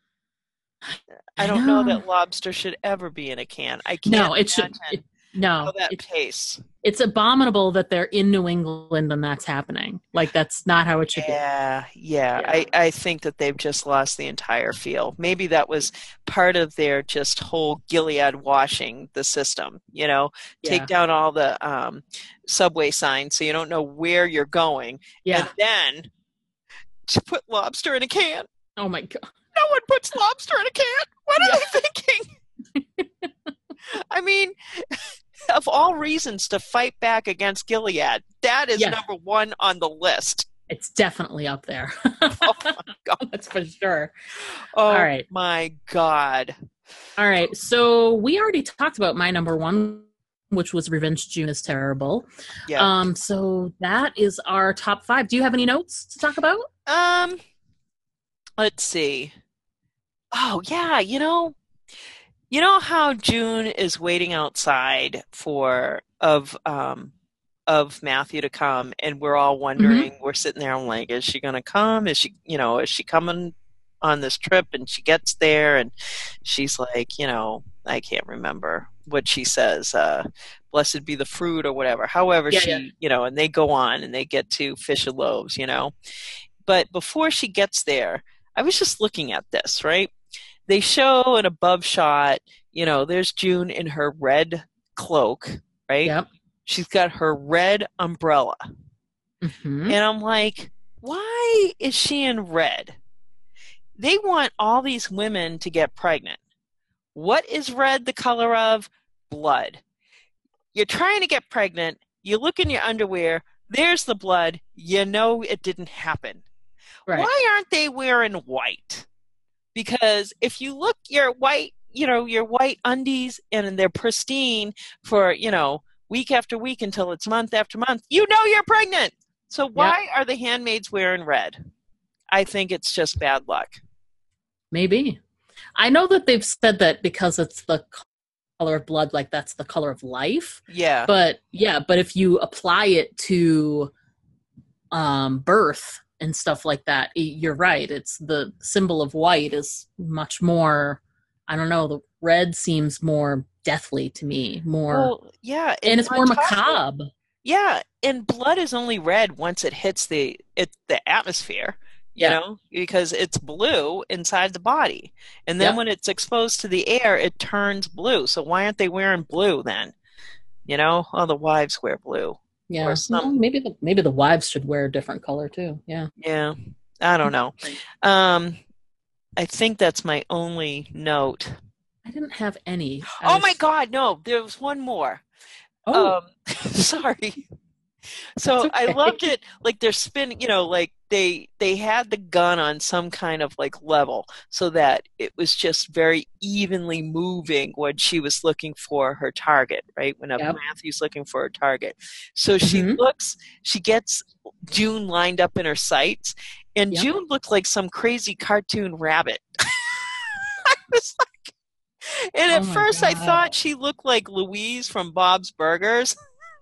Speaker 7: I don't know that lobster should ever be in a can. I can't
Speaker 6: No, it should.
Speaker 7: imagine
Speaker 6: It, no,
Speaker 7: how that
Speaker 6: it,
Speaker 7: tastes.
Speaker 6: it's abominable that they're in New England and that's happening. Like that's not how it should
Speaker 7: Yeah, yeah.
Speaker 6: Yeah.
Speaker 7: I, I think that they've just lost the entire feel. Maybe that was part of their just whole Gilead washing the system, you know,
Speaker 6: be.
Speaker 7: take
Speaker 6: Yeah.
Speaker 7: down all the um, subway signs so you don't know where you're going.
Speaker 6: Yeah.
Speaker 7: And then to put lobster in a can.
Speaker 6: Oh my God.
Speaker 7: No one puts lobster in a can. What are they thinking? I mean, of all reasons to fight back against Gilead, that is
Speaker 6: Yeah.
Speaker 7: number one on the list.
Speaker 6: It's definitely up there.
Speaker 7: Oh my God.
Speaker 6: That's for sure.
Speaker 7: Oh
Speaker 6: All right.
Speaker 7: my God.
Speaker 6: All right. So we already talked about my number one, which was Revenge June is Terrible.
Speaker 7: Yeah.
Speaker 6: Um, so that is our top five. Do you have any notes to talk about?
Speaker 7: Um, let's see. Oh yeah, you know, you know how June is waiting outside for of um of Matthew to come, and we're all wondering. We're sitting there, I'm like, is she gonna come? Is she, you know, is she coming on this trip? And she gets there, and she's like, you know, I can't remember what she says, uh, blessed be the fruit or whatever. However,
Speaker 6: Yeah,
Speaker 7: she,
Speaker 6: yeah.
Speaker 7: you know, and they go on and they get to fish and loaves, you know. But before she gets there, I was just looking at this, right? They show an above shot, you know, there's June in her red cloak, right?
Speaker 6: Yep.
Speaker 7: She's got her red umbrella.
Speaker 6: Mm-hmm.
Speaker 7: And I'm like, why is she in red? They want all these women to get pregnant. What is red the color of? Blood. You're trying to get pregnant. You look in your underwear. There's the blood. You know it didn't happen.
Speaker 6: Right.
Speaker 7: Why aren't they wearing white? Because if you look your white, you know, your white undies and they're pristine for, you know, week after week until it's month after month, you know you're pregnant. So why
Speaker 6: Yep.
Speaker 7: are the handmaids wearing red? I think it's just bad luck.
Speaker 6: Maybe. I know that they've said that because it's the color of blood, like that's the color of life.
Speaker 7: Yeah.
Speaker 6: But yeah, but if you apply it to um, birth and stuff like that, you're right. It's the symbol of white is much more, I don't know, the red seems more deathly to me, more,
Speaker 7: Well, yeah.
Speaker 6: and it's
Speaker 7: on
Speaker 6: more
Speaker 7: top of it-
Speaker 6: macabre.
Speaker 7: Yeah, and blood is only red once it hits the it the atmosphere, you
Speaker 6: Yeah.
Speaker 7: know, because it's blue inside the body. And then
Speaker 6: Yep.
Speaker 7: when it's exposed to the air, it turns blue. So why aren't they wearing blue then? You know, all the wives wear blue.
Speaker 6: Yeah.
Speaker 7: Or some-
Speaker 6: Well, maybe the maybe the wives should wear a different color too. Yeah.
Speaker 7: Yeah, I don't know. Um, I think that's my only note.
Speaker 6: I didn't have any. I
Speaker 7: Oh
Speaker 6: was-
Speaker 7: my God, no, there was one more.
Speaker 6: Oh,
Speaker 7: Um, sorry. So
Speaker 6: That's
Speaker 7: I
Speaker 6: okay.
Speaker 7: loved it. Like they're spinning, you know, like they they had the gun on some kind of like level so that it was just very evenly moving when she was looking for her target, right? When
Speaker 6: Yep.
Speaker 7: Matthew's looking for her target. So she
Speaker 6: Mhm.
Speaker 7: looks, she gets June lined up in her sights, and
Speaker 6: Yep.
Speaker 7: June looked like some crazy cartoon rabbit. I was like, and at
Speaker 6: Oh my
Speaker 7: first I
Speaker 6: God.
Speaker 7: thought she looked like Louise from Bob's Burgers.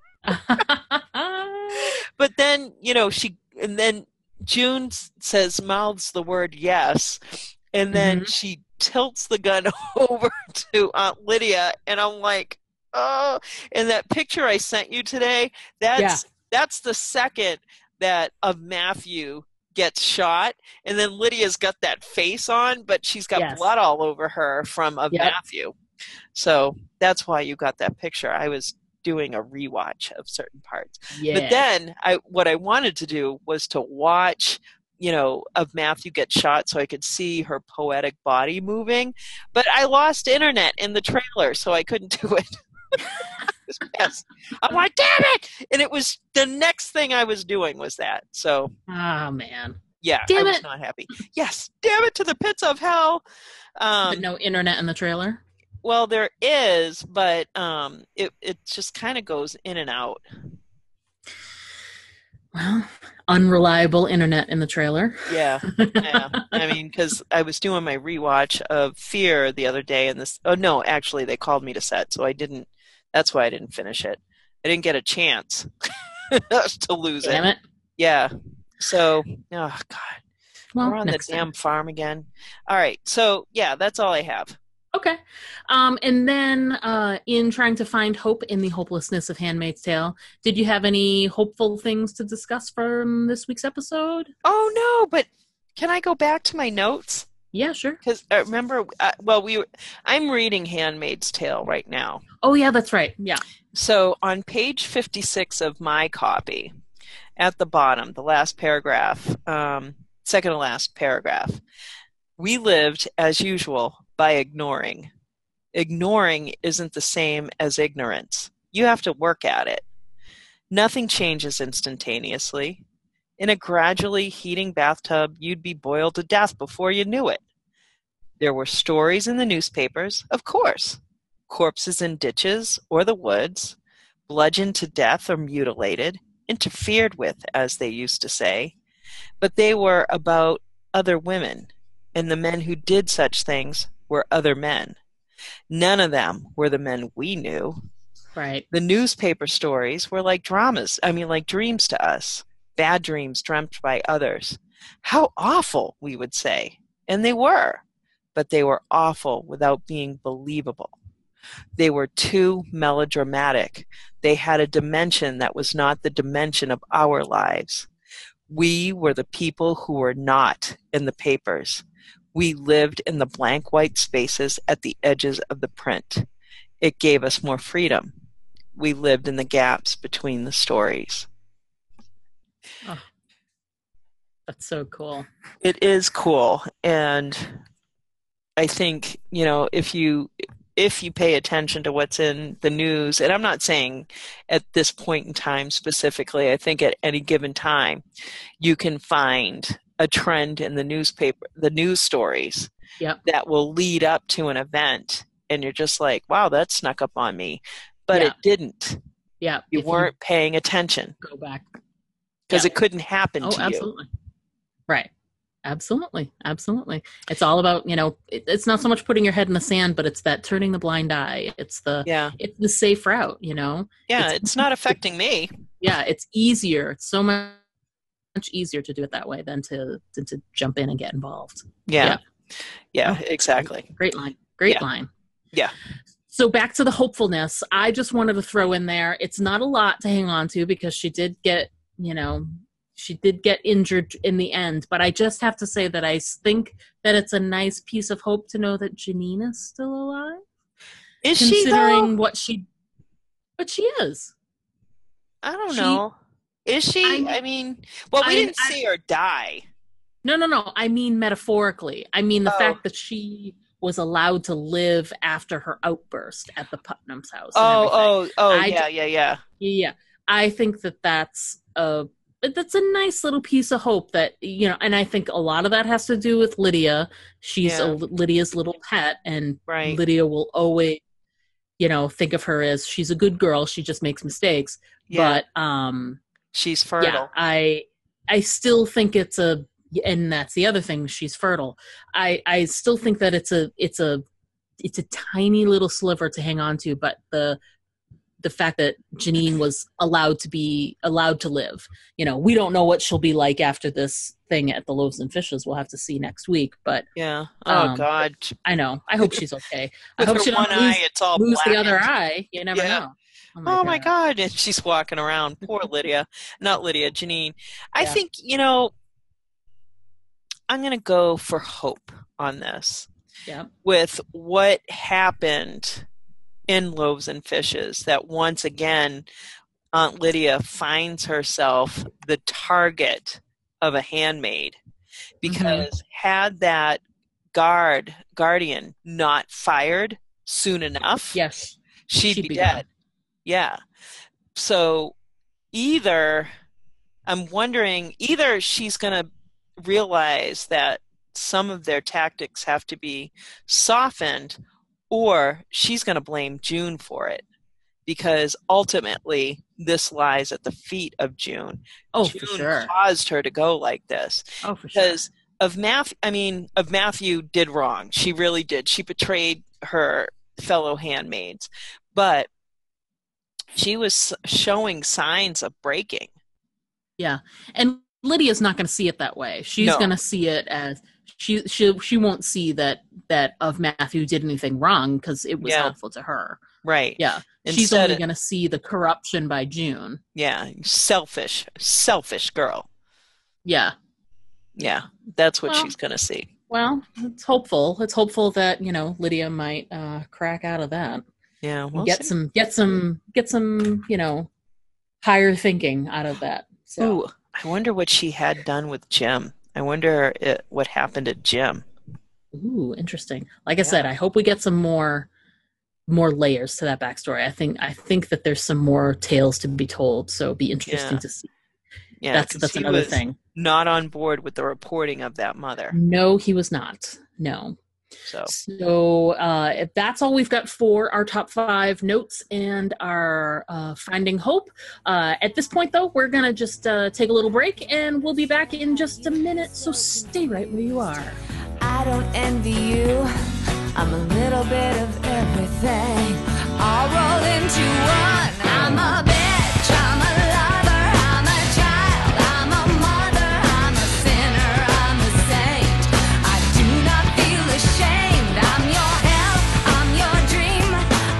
Speaker 7: But then, you know, she, and then June s- says, mouths the word yes, and then
Speaker 6: Mhm.
Speaker 7: she tilts the gun over to Aunt Lydia, and I'm like, oh, and that picture I sent you today, that's, that's the second that of Matthew gets shot, and then Lydia's got that face on, but she's got
Speaker 6: Yes.
Speaker 7: blood all over her from of
Speaker 6: Yep.
Speaker 7: Matthew. So that's why you got that picture. I was doing a rewatch of certain parts.
Speaker 6: Yeah.
Speaker 7: But then I what I wanted to do was to watch, you know, of Matthew get shot so I could see her poetic body moving. But I lost internet in the trailer, so I couldn't do it. Yes. I'm like, damn it! And it was the next thing I was doing was that. So
Speaker 6: Oh man.
Speaker 7: yeah,
Speaker 6: Damn
Speaker 7: I was
Speaker 6: it.
Speaker 7: not happy. Yes, damn it to the pits of hell. Um,
Speaker 6: But no internet in the trailer.
Speaker 7: Well, there is, but um, it it just kind of goes in and out.
Speaker 6: Well, unreliable internet in the trailer.
Speaker 7: Yeah, yeah. I mean, because I was doing my rewatch of Fear the other day, and this. Oh no, actually, they called me to set, so I didn't. That's why I didn't finish it. I didn't get a chance to lose
Speaker 6: Damn
Speaker 7: it.
Speaker 6: it.
Speaker 7: Yeah. So, oh God,
Speaker 6: Well,
Speaker 7: we're on the
Speaker 6: next time.
Speaker 7: damn farm again. All right. So yeah, that's all I have.
Speaker 6: Okay. Um, and then uh, in trying to find hope in the hopelessness of Handmaid's Tale, did you have any hopeful things to discuss from this week's episode?
Speaker 7: Oh no, but can I go back to my notes?
Speaker 6: Yeah, sure.
Speaker 7: Because uh, remember, uh, well, we were, I'm reading *Handmaid's Tale* right now.
Speaker 6: Oh, yeah, that's right. Yeah.
Speaker 7: So on page fifty-six of my copy, at the bottom, the last paragraph, um, second to last paragraph, we lived as usual by ignoring. Ignoring isn't the same as ignorance. You have to work at it. Nothing changes instantaneously. In a gradually heating bathtub, you'd be boiled to death before you knew it. There were stories in the newspapers, of course. Corpses in ditches or the woods, bludgeoned to death or mutilated, interfered with, as they used to say. But they were about other women, and the men who did such things were other men. None of them were the men we knew.
Speaker 6: Right.
Speaker 7: The newspaper stories were like dramas, I mean, like dreams to us, bad dreams dreamt by others. How awful, we would say. And they were, but they were awful without being believable. They were too melodramatic. They had a dimension that was not the dimension of our lives. We were the people who were not in the papers. We lived in the blank white spaces at the edges of the print. It gave us more freedom. We lived in the gaps between the stories.
Speaker 6: Oh, that's so cool.
Speaker 7: It is cool. And I think, you know, if you if you pay attention to what's in the news, and I'm not saying at this point in time specifically, I think at any given time, you can find a trend in the newspaper, the news stories
Speaker 6: yep.
Speaker 7: that will lead up to an event. And you're just like, wow, that snuck up on me. But
Speaker 6: yeah.
Speaker 7: it didn't.
Speaker 6: Yeah.
Speaker 7: You
Speaker 6: if
Speaker 7: weren't
Speaker 6: you
Speaker 7: paying attention.
Speaker 6: Go back.
Speaker 7: Because
Speaker 6: yeah.
Speaker 7: it couldn't happen
Speaker 6: oh,
Speaker 7: to
Speaker 6: absolutely.
Speaker 7: you.
Speaker 6: Right. Absolutely. Absolutely. It's all about, you know, it, it's not so much putting your head in the sand, but it's that turning the blind eye. It's the,
Speaker 7: yeah.
Speaker 6: it's the safe route, you know?
Speaker 7: Yeah. It's, it's not affecting
Speaker 6: it,
Speaker 7: me.
Speaker 6: Yeah. It's easier. It's so much, much easier to do it that way than to, than to jump in and get involved.
Speaker 7: Yeah. Yeah, yeah
Speaker 6: oh,
Speaker 7: exactly.
Speaker 6: Great line. Great
Speaker 7: yeah.
Speaker 6: line.
Speaker 7: Yeah.
Speaker 6: So back to the hopefulness, I just wanted to throw in there. It's not a lot to hang on to because she did get, you know, she did get injured in the end. But I just have to say that I think that it's a nice piece of hope to know that Janine is still alive.
Speaker 7: Is she,
Speaker 6: considering
Speaker 7: though?
Speaker 6: what she, but she is.
Speaker 7: I don't
Speaker 6: she,
Speaker 7: know. Is she? I, I mean, well, we I, didn't I, see her die.
Speaker 6: No, no, no. I mean metaphorically. I mean the oh. fact that she was allowed to live after her outburst at the Putnam's house.
Speaker 7: Oh, oh, oh,
Speaker 6: I,
Speaker 7: yeah, yeah, yeah.
Speaker 6: Yeah. I think that that's a, that's a nice little piece of hope that, you know, and I think a lot of that has to do with Lydia. She's yeah. a, Lydia's little pet, and
Speaker 7: right.
Speaker 6: Lydia will always, you know, think of her as she's a good girl. She just makes mistakes.
Speaker 7: Yeah.
Speaker 6: But um,
Speaker 7: she's fertile.
Speaker 6: Yeah, I, I still think it's a, and that's the other thing, she's fertile. I, I still think that it's a it's a it's a tiny little sliver to hang on to, but the the fact that Janine was allowed to be allowed to live. You know, we don't know what she'll be like after this thing at the Loaves and Fishes. We'll have to see next week. But
Speaker 7: yeah. Oh
Speaker 6: um,
Speaker 7: God.
Speaker 6: I know. I hope she's okay.
Speaker 7: With
Speaker 6: I hope
Speaker 7: her
Speaker 6: she
Speaker 7: one
Speaker 6: doesn't lose,
Speaker 7: eye, it's all
Speaker 6: lose the
Speaker 7: blackened.
Speaker 6: other eye. You never
Speaker 7: yeah.
Speaker 6: know. Oh, my,
Speaker 7: oh
Speaker 6: God.
Speaker 7: my God. And she's walking around. Poor Lydia. Not Lydia, Janine. I
Speaker 6: yeah.
Speaker 7: think, you know, I'm going to go for hope on this.
Speaker 6: Yeah.
Speaker 7: With what happened in Loaves and Fishes, that once again, Aunt Lydia finds herself the target of a handmaid. Because mm-hmm. had that guard, guardian not fired soon enough,
Speaker 6: yes,
Speaker 7: she'd,
Speaker 6: she'd
Speaker 7: be,
Speaker 6: be
Speaker 7: dead.
Speaker 6: dead.
Speaker 7: Yeah. So either, I'm wondering, either she's going to realize that some of their tactics have to be softened, or she's going to blame June for it, because ultimately this lies at the feet of June.
Speaker 6: Oh,
Speaker 7: June
Speaker 6: for sure.
Speaker 7: caused her to go like this.
Speaker 6: Oh, for
Speaker 7: because
Speaker 6: sure.
Speaker 7: Of Matthew, I mean, of Matthew did wrong. She really did. She betrayed her fellow handmaids, but she was showing signs of breaking.
Speaker 6: Yeah, and Lydia's not going to see it that way. She's
Speaker 7: no.
Speaker 6: going to see it as she she she won't see that that of Matthew did anything wrong because it was
Speaker 7: yeah.
Speaker 6: helpful to her.
Speaker 7: Right.
Speaker 6: Yeah.
Speaker 7: Instead
Speaker 6: She's only
Speaker 7: of,
Speaker 6: going to see the corruption by June.
Speaker 7: Yeah. Selfish, selfish girl.
Speaker 6: Yeah.
Speaker 7: Yeah. That's what
Speaker 6: well,
Speaker 7: she's going to see.
Speaker 6: Well, it's hopeful. It's hopeful that, you know, Lydia might uh, crack out of that.
Speaker 7: Yeah. We'll
Speaker 6: get
Speaker 7: see.
Speaker 6: some, get some, get some, you know, higher thinking out of that. So.
Speaker 7: Ooh, I wonder what she had done with Jim. I wonder it, what happened to Jim.
Speaker 6: Ooh, interesting. Like I
Speaker 7: yeah.
Speaker 6: said, I hope we get some more more layers to that backstory. I think I think that there's some more tales to be told, so it'd be interesting
Speaker 7: yeah.
Speaker 6: to see.
Speaker 7: Yeah,
Speaker 6: that's that's
Speaker 7: he
Speaker 6: another
Speaker 7: was
Speaker 6: thing.
Speaker 7: Not on board with the reporting of that mother.
Speaker 6: No, he was not. No.
Speaker 7: So,
Speaker 6: so uh, if that's all we've got for our top five notes and our uh, Finding Hope. Uh, at this point, though, we're going to just uh, take a little break, and we'll be back in just a minute, so stay right where you are.
Speaker 8: I don't envy you. I'm a little bit of everything. I'll roll into one. I'm a bitch. I'm a lover. I'm a child. I'm a mother. I'm a sinner. I'm a saint. I do not feel ashamed. I'm your hell. I'm your dream.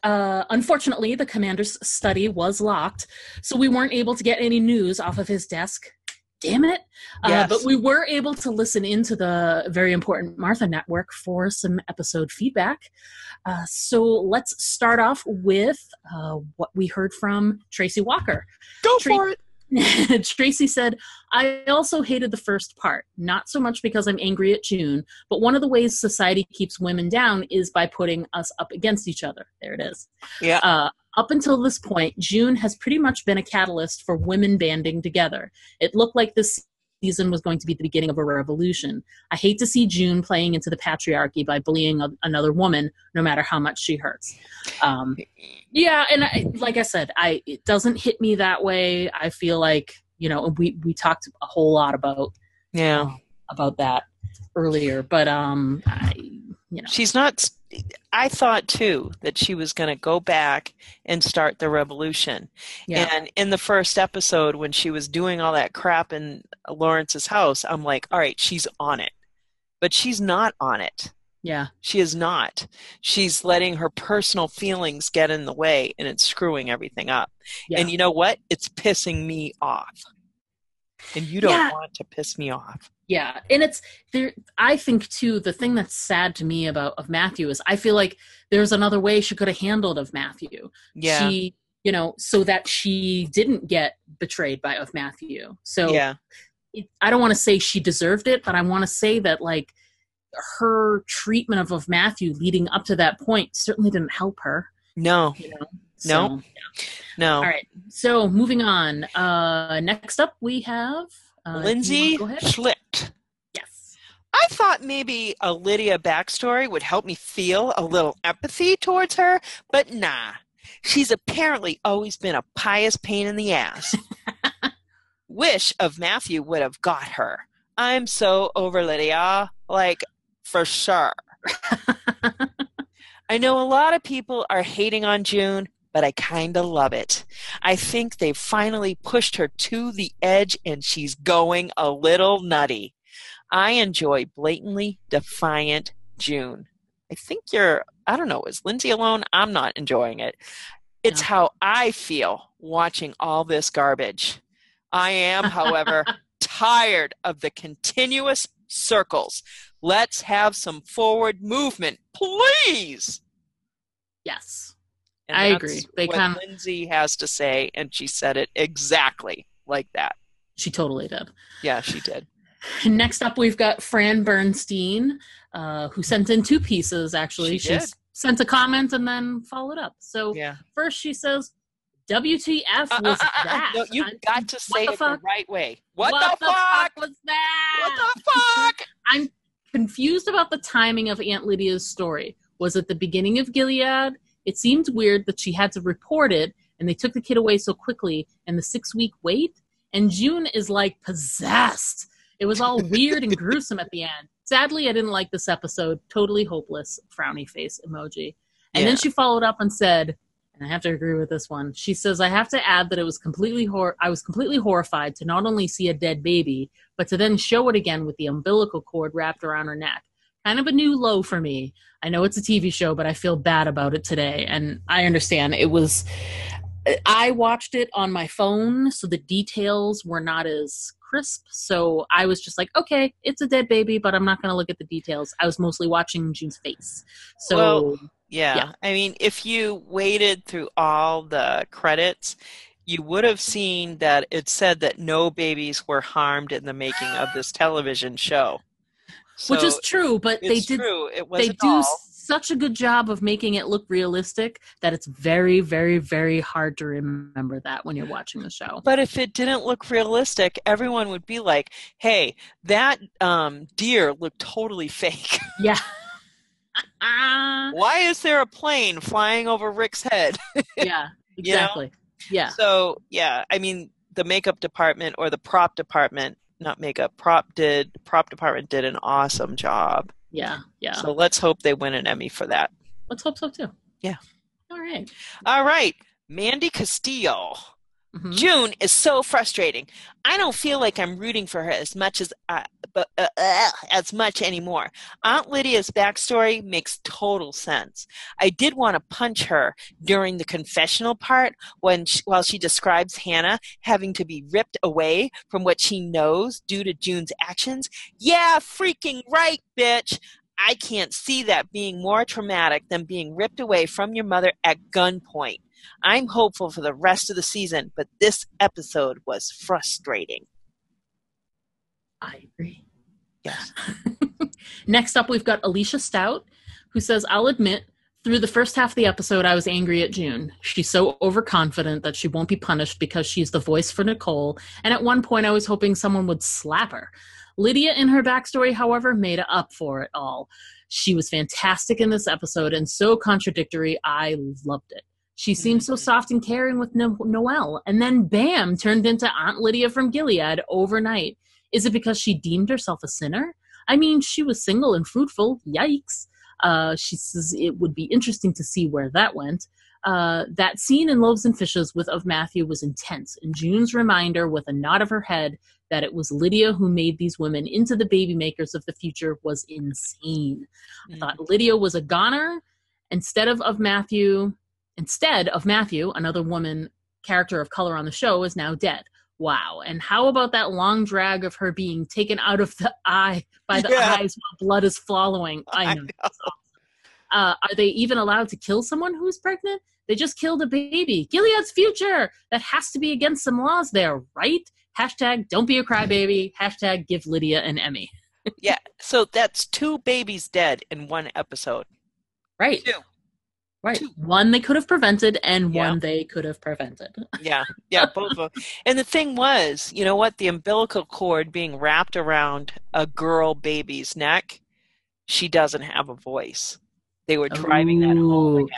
Speaker 6: uh, unfortunately, the commander's study was locked, so we weren't able to get any news off of his desk. Damn it.
Speaker 7: Yes.
Speaker 6: Uh, but we were able to listen into the very important Martha Network for some episode feedback. Uh, so let's start off with uh, what we heard from Tracy Walker.
Speaker 7: Go
Speaker 6: Tra-
Speaker 7: for it.
Speaker 6: Tracy said, I also hated the first part, not so much because I'm angry at June, but one of the ways society keeps women down is by putting us up against each other. There it is.
Speaker 7: Yeah.
Speaker 6: Uh, up until this point, June has pretty much been a catalyst for women banding together. It looked like this season was going to be the beginning of a revolution. I hate to see June playing into the patriarchy by bullying a, another woman, no matter how much she hurts. Um, yeah, and I, like I said, I it doesn't hit me that way. I feel like, you know, we, we talked a whole lot about
Speaker 7: Yeah.
Speaker 6: uh, about that earlier, but um, I, you know,
Speaker 7: She's not. I thought too that she was going to go back and start the revolution.
Speaker 6: yeah,
Speaker 7: And in the first episode, when she was doing all that crap in Lawrence's house, I'm like, all right, she's on it. But she's not on it.
Speaker 6: yeah,
Speaker 7: She is not. She's letting her personal feelings get in the way, and it's screwing everything up.
Speaker 6: yeah.
Speaker 7: And you know what? It's pissing me off. And you don't
Speaker 6: Yeah.
Speaker 7: want to piss me off.
Speaker 6: Yeah, and it's there. I think too. The thing that's sad to me about of Matthew is I feel like there's another way she could have handled of Matthew.
Speaker 7: Yeah.
Speaker 6: She, you know, so that she didn't get betrayed by of Matthew. So
Speaker 7: Yeah.
Speaker 6: it, I don't want to say she deserved it, but I want to say that like her treatment of of Matthew leading up to that point certainly didn't help her.
Speaker 7: No.
Speaker 6: You know.
Speaker 7: No.
Speaker 6: So, yeah.
Speaker 7: No.
Speaker 6: All right. So moving on. Uh, next up we have uh,
Speaker 7: Lindsay
Speaker 6: you wanna go ahead?
Speaker 7: Schlicht.
Speaker 6: Yes.
Speaker 7: I thought maybe a Lydia backstory would help me feel a little empathy towards her, but nah. She's apparently always been a pious pain in the ass. Wish of Matthew would have got her. I'm so over Lydia, like, for sure. I know a lot of people are hating on June, but I kind of love it. I think they've finally pushed her to the edge and she's going a little nutty. I enjoy blatantly defiant June. I think you're, I don't know, is Lindsay alone? I'm not enjoying it. It's
Speaker 6: No.
Speaker 7: how I feel watching all this garbage. I am, however, tired of the continuous circles. Let's have some forward movement, please.
Speaker 6: Yes.
Speaker 7: And
Speaker 6: I
Speaker 7: that's
Speaker 6: agree. They
Speaker 7: what
Speaker 6: kinda-
Speaker 7: Lindsay has to say, and she said it exactly like that.
Speaker 6: She totally did.
Speaker 7: Yeah, she did.
Speaker 6: Next up, we've got Fran Bernstein, uh, who sent in two pieces, actually.
Speaker 7: She did.
Speaker 6: s- sent a comment and then followed up. So
Speaker 7: Yeah.
Speaker 6: first she says, W T F
Speaker 7: Uh,
Speaker 6: was
Speaker 7: uh, uh, uh,
Speaker 6: that?
Speaker 7: No, you've
Speaker 6: I'm-
Speaker 7: got to say
Speaker 6: the
Speaker 7: it
Speaker 6: fuck?
Speaker 7: the right way. What,
Speaker 6: What
Speaker 7: the, fuck?
Speaker 6: was that?
Speaker 7: What the fuck?
Speaker 6: I'm confused about the timing of Aunt Lydia's story. Was it the beginning of Gilead? It seemed weird that she had to report it and they took the kid away so quickly and the six week wait. And June is like possessed. It was all weird and gruesome at the end. Sadly, I didn't like this episode. Totally hopeless. Frowny face emoji. And
Speaker 7: Yeah.
Speaker 6: then she followed up and said, and I have to agree with this one. She says, I have to add that it was completely hor- I was completely horrified to not only see a dead baby, but to then show it again with the umbilical cord wrapped around her neck. Kind of a new low for me. I know it's a T V show, but I feel bad about it today. And I understand it was, I watched it on my phone, so the details were not as crisp. So I was just like, okay, it's a dead baby, but I'm not going to look at the details. I was mostly watching June's face. So
Speaker 7: Well, yeah.
Speaker 6: yeah.
Speaker 7: I mean, if you waited through all the credits, you would have seen that it said that no babies were harmed in the making of this television show.
Speaker 6: which
Speaker 7: So
Speaker 6: is true, but they
Speaker 7: it's
Speaker 6: did
Speaker 7: true. It
Speaker 6: they
Speaker 7: wasn't
Speaker 6: do
Speaker 7: all.
Speaker 6: such a good job of making it look realistic that it's very, very, very hard to remember that when you're watching the show.
Speaker 7: But if it didn't look realistic, everyone would be like, hey, that um, deer looked totally fake.
Speaker 6: Yeah.
Speaker 7: Why is there a plane flying over Rick's head?
Speaker 6: Yeah,
Speaker 7: You know?
Speaker 6: exactly. Yeah.
Speaker 7: So, yeah, I mean, the makeup department or the prop department, not makeup, prop did, prop department did an awesome job.
Speaker 6: Yeah. Yeah.
Speaker 7: So let's hope they win an Emmy for that.
Speaker 6: Let's hope so too.
Speaker 7: Yeah.
Speaker 6: All right.
Speaker 7: All right. Mandy Castillo. Mm-hmm. June is so frustrating. I don't feel like I'm rooting for her as much as uh, but, uh, uh, as much anymore. Aunt Lydia's backstory makes total sense. I did want to punch her during the confessional part when she, while she describes Hannah having to be ripped away from what she knows due to June's actions. Yeah, freaking right, bitch. I can't see that being more traumatic than being ripped away from your mother at gunpoint. I'm hopeful for the rest of the season, but this episode was frustrating.
Speaker 6: I agree.
Speaker 7: Yes.
Speaker 6: Next up, we've got Alicia Stout, who says, I'll admit, through the first half of the episode, I was angry at June. She's so overconfident that she won't be punished because she's the voice for Nicole, and at one point I was hoping someone would slap her. Lydia, in her backstory, however, made up for it all. She was fantastic in this episode and so contradictory, I loved it. She seemed so soft and caring with no- Noelle, and then bam, turned into Aunt Lydia from Gilead overnight. Is it because she deemed herself a sinner? I mean, she was single and fruitful. Yikes. Uh, she says it would be interesting to see where that went. Uh, that scene in Loaves and Fishes with of Matthew was intense, and June's reminder with a nod of her head that it was Lydia who made these women into the baby makers of the future was insane. Mm. I thought Lydia was a goner instead of of Matthew. Instead of Matthew, another woman character of color on the show is now dead. Wow. And how about that long drag of her being taken out of the eye by the yeah. eyes while blood is flowing? I know. I know. Uh, are they even allowed to kill someone who's pregnant? They just killed a baby. Gilead's future. That has to be against some laws there, right? Hashtag don't be a crybaby. Hashtag give Lydia an Emmy.
Speaker 7: Yeah. So that's two babies dead in one episode.
Speaker 6: Right.
Speaker 7: Two.
Speaker 6: Right. Two. One they could have prevented and
Speaker 7: yeah.
Speaker 6: one they could have prevented.
Speaker 7: Yeah. Yeah. Both of them. And the thing was, you know what? The umbilical cord being wrapped around a girl baby's neck, she doesn't have a voice. They were driving Ooh. that home again.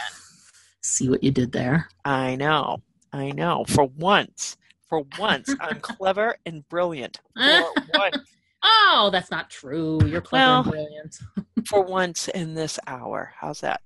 Speaker 6: See what you did there?
Speaker 7: I know. I know. For once. For once, I'm clever and brilliant. For once.
Speaker 6: Oh, that's not true. You're clever well, and brilliant.
Speaker 7: For once in this hour. How's that?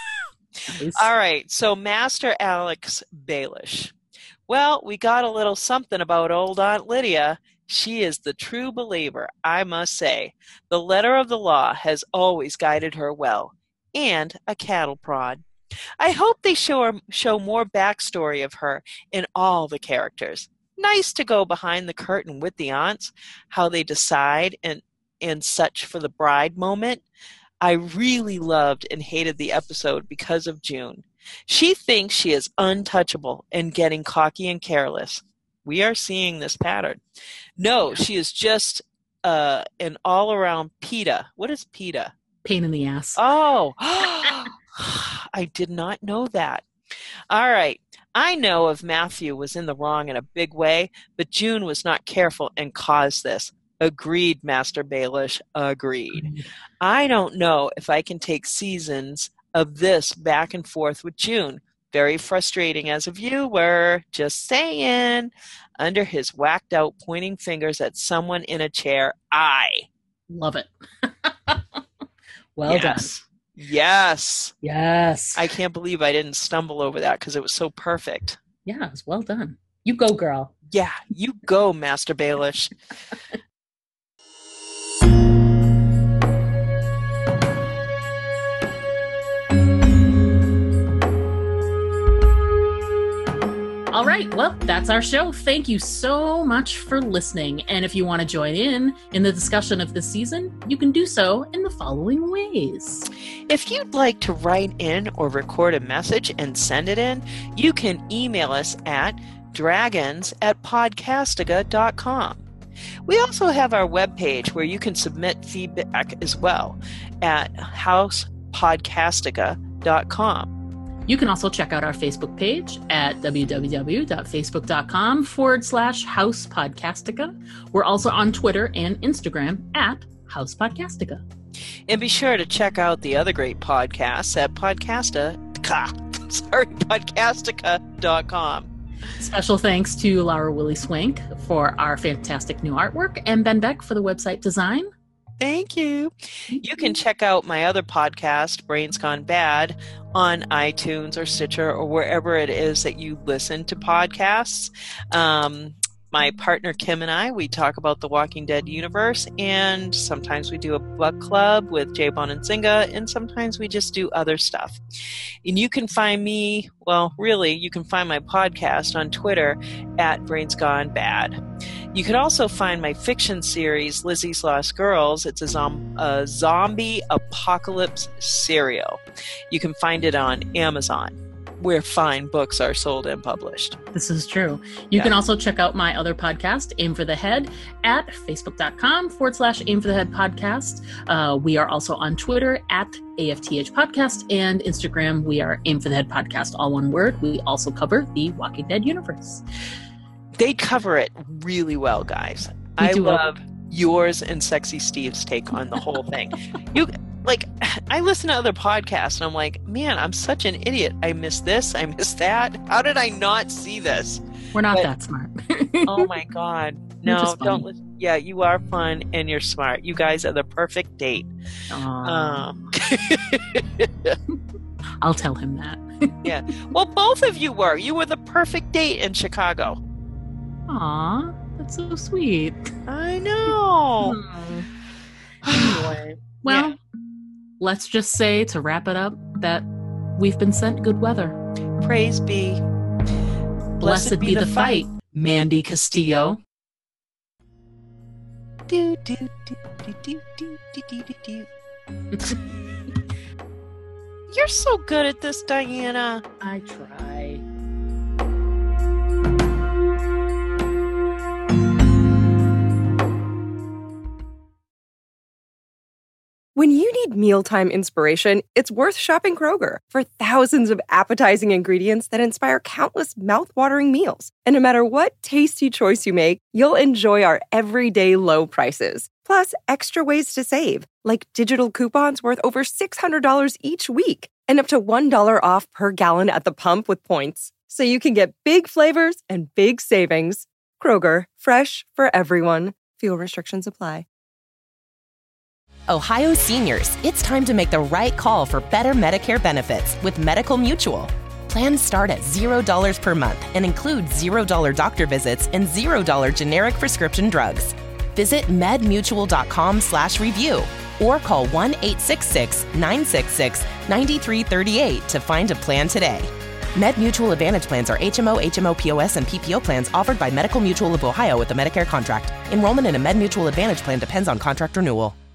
Speaker 7: Nice. All right. So Master Alex Baelish. Well, we got a little something about old Aunt Lydia. She is the true believer, I must say. The letter of the law has always guided her well. And a cattle prod. I hope they show, show more backstory of her in all the characters. Nice to go behind the curtain with the aunts, how they decide and, and such for the bride moment. I really loved and hated the episode because of June. She thinks she is untouchable and getting cocky and careless. We are seeing this pattern. No, she is just uh, an all-around PETA. What is PETA?
Speaker 6: Pain in the ass.
Speaker 7: Oh, I did not know that. All right. I know if Matthew was in the wrong in a big way, but June was not careful and caused this. Agreed, Master Baelish. Agreed. I don't know if I can take seasons of this back and forth with June. Very frustrating as a viewer. Just saying. Under his whacked out pointing fingers at someone in a chair. I
Speaker 6: love it. Well
Speaker 7: yes.
Speaker 6: done.
Speaker 7: Yes.
Speaker 6: Yes.
Speaker 7: I can't believe I didn't stumble over that because it was so perfect.
Speaker 6: Yeah, it was well done. You go, girl.
Speaker 7: Yeah, you go, Master Baelish.
Speaker 6: All right, well, that's our show. Thank you so much for listening. And if you want to join in in the discussion of this season, you can do so in the following ways.
Speaker 7: If you'd like to write in or record a message and send it in, you can email us at dragons at podcastica dot com. We also have our webpage where you can submit feedback as well at house podcastica dot com.
Speaker 6: You can also check out our Facebook page at www.facebook.com forward slash House Podcastica. We're also on Twitter and Instagram at House Podcastica.
Speaker 7: And be sure to check out the other great podcasts at Podcasta, sorry, podcastica dot com.
Speaker 6: Special thanks to Laura Willie Swank for our fantastic new artwork and Ben Beck for the website design.
Speaker 7: Thank you. You can check out my other podcast, Brains Gone Bad, on iTunes or Stitcher or wherever it is that you listen to podcasts. Um, my partner Kim and I, we talk about the Walking Dead universe, and sometimes we do a book club with J-Bone and Zynga, and sometimes we just do other stuff. And you can find me, well, really, you can find my podcast on Twitter at Brains Gone Bad. You can also find my fiction series, Lizzie's Lost Girls. It's a, zom- a zombie apocalypse serial. You can find it on Amazon, where fine books are sold and published.
Speaker 6: This is true. You
Speaker 7: Yeah.
Speaker 6: can also check out my other podcast, Aim for the Head, at facebook.com forward slash Aim for the Head podcast. Uh, we are also on Twitter at A F T H podcast, and Instagram, we are Aim for the Head podcast, all one word. We also cover the Walking Dead universe.
Speaker 7: They cover it really well, guys.
Speaker 6: We
Speaker 7: I
Speaker 6: do well.
Speaker 7: love yours and Sexy Steve's take on the whole thing. You like, I listen to other podcasts and I'm like, man, I'm such an idiot. I missed this. I missed that. How did I not see this?
Speaker 6: We're not
Speaker 7: But-
Speaker 6: that smart.
Speaker 7: Oh my God.
Speaker 6: You're
Speaker 7: No,
Speaker 6: just
Speaker 7: don't
Speaker 6: funny.
Speaker 7: listen. Yeah, you are fun and you're smart. You guys are the perfect date.
Speaker 6: Aw,
Speaker 7: Um,
Speaker 6: I'll tell him that.
Speaker 7: yeah. Well, both of you were. You were the perfect date in Chicago.
Speaker 6: Aw, that's so sweet.
Speaker 7: I know.
Speaker 6: Anyway, well,
Speaker 7: Yeah.
Speaker 6: let's just say to wrap it up that we've been sent good weather.
Speaker 7: Praise be.
Speaker 6: Blessed, be, the fight, Mandy Castillo.
Speaker 7: Do, do, do, do, do, do, do, do, do. You're so good at this, Diana.
Speaker 6: I try.
Speaker 2: When you need mealtime inspiration, it's worth shopping Kroger for thousands of appetizing ingredients that inspire countless mouthwatering meals. And no matter what tasty choice you make, you'll enjoy our everyday low prices. Plus, extra ways to save, like digital coupons worth over six hundred dollars each week and up to one dollar off per gallon at the pump with points. So you can get big flavors and big savings. Kroger, fresh for everyone. Fuel restrictions apply.
Speaker 1: Ohio seniors, it's time to make the right call for better Medicare benefits with Medical Mutual. Plans start at zero dollars per month and include zero dollars doctor visits and zero dollars generic prescription drugs. Visit medmutual.com slash review or call one eight six six, nine six six, nine three three eight to find a plan today. MedMutual Advantage plans are H M O, H M O, P O S, and P P O plans offered by Medical Mutual of Ohio with a Medicare contract. Enrollment in a MedMutual Advantage plan depends on contract renewal.